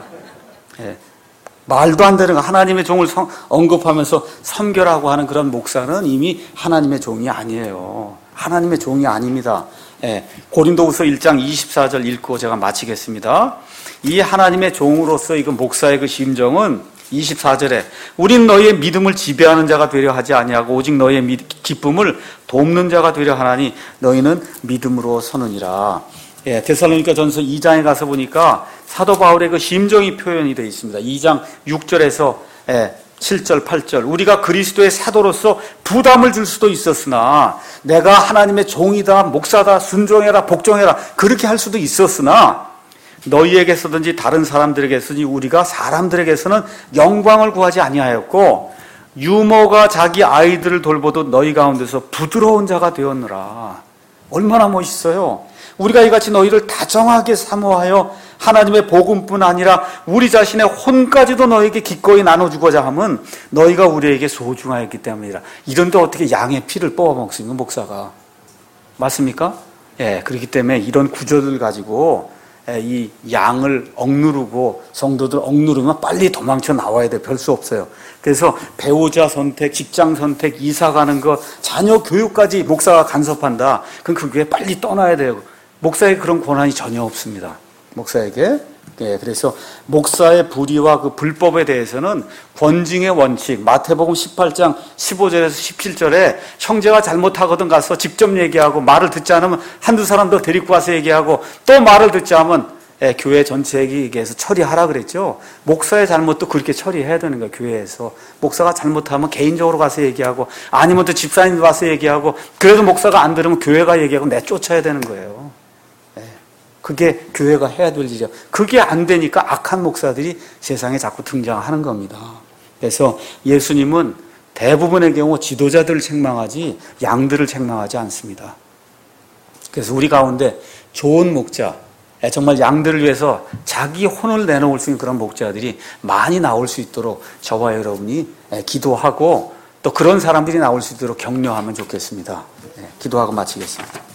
말도 안 되는 하나님의 종을 언급하면서 섬겨라고 하는 그런 목사는 이미 하나님의 종이 아니에요. 하나님의 종이 아닙니다. 고린도후서 1장 24절 읽고 제가 마치겠습니다. 이 하나님의 종으로서 이거 목사의 그 심정은 24절에 우린 너희의 믿음을 지배하는 자가 되려 하지 아니하고 오직 너희의 기쁨을 돕는 자가 되려 하나니 너희는 믿음으로 서느니라. 데살로니가 전서 2장에 가서 보니까 사도 바울의 그 심정이 표현이 되어 있습니다. 2장 6절에서 7절, 8절. 우리가 그리스도의 사도로서 부담을 줄 수도 있었으나 내가 하나님의 종이다, 목사다, 순종해라, 복종해라 그렇게 할 수도 있었으나 너희에게서든지 다른 사람들에게서든지 우리가 사람들에게서는 영광을 구하지 아니하였고 유모가 자기 아이들을 돌보듯 너희 가운데서 부드러운 자가 되었느라. 얼마나 멋있어요. 우리가 이같이 너희를 다정하게 사모하여 하나님의 복음뿐 아니라 우리 자신의 혼까지도 너에게 기꺼이 나눠주고자 함은 너희가 우리에게 소중하였기 때문이라. 이런데 어떻게 양의 피를 뽑아먹습니까? 목사가. 맞습니까? 그렇기 때문에 이런 구조를 가지고 이 양을 억누르고 성도들 억누르면 빨리 도망쳐 나와야 돼. 별 수 없어요. 그래서 배우자 선택, 직장 선택, 이사 가는 거, 자녀 교육까지 목사가 간섭한다. 그럼 그 교회 빨리 떠나야 돼요. 목사에게 그런 권한이 전혀 없습니다. 목사에게. 그래서 목사의 불의와 그 불법에 대해서는 권징의 원칙, 마태복음 18장 15절에서 17절에 형제가 잘못하거든 가서 직접 얘기하고 말을 듣지 않으면 한두 사람 더 데리고 와서 얘기하고 또 말을 듣지 않으면 교회 전체에게 얘기해서 처리하라 그랬죠. 목사의 잘못도 그렇게 처리해야 되는 거예요. 교회에서. 목사가 잘못하면 개인적으로 가서 얘기하고 아니면 또 집사님 와서 얘기하고 그래도 목사가 안 들으면 교회가 얘기하고 내쫓아야 되는 거예요. 그게 교회가 해야 될 일이에요. 그게 안 되니까 악한 목사들이 세상에 자꾸 등장하는 겁니다. 그래서 예수님은 대부분의 경우 지도자들을 책망하지 양들을 책망하지 않습니다. 그래서 우리 가운데 좋은 목자, 정말 양들을 위해서 자기 혼을 내놓을 수 있는 그런 목자들이 많이 나올 수 있도록 저와 여러분이 기도하고 또 그런 사람들이 나올 수 있도록 격려하면 좋겠습니다. 기도하고 마치겠습니다.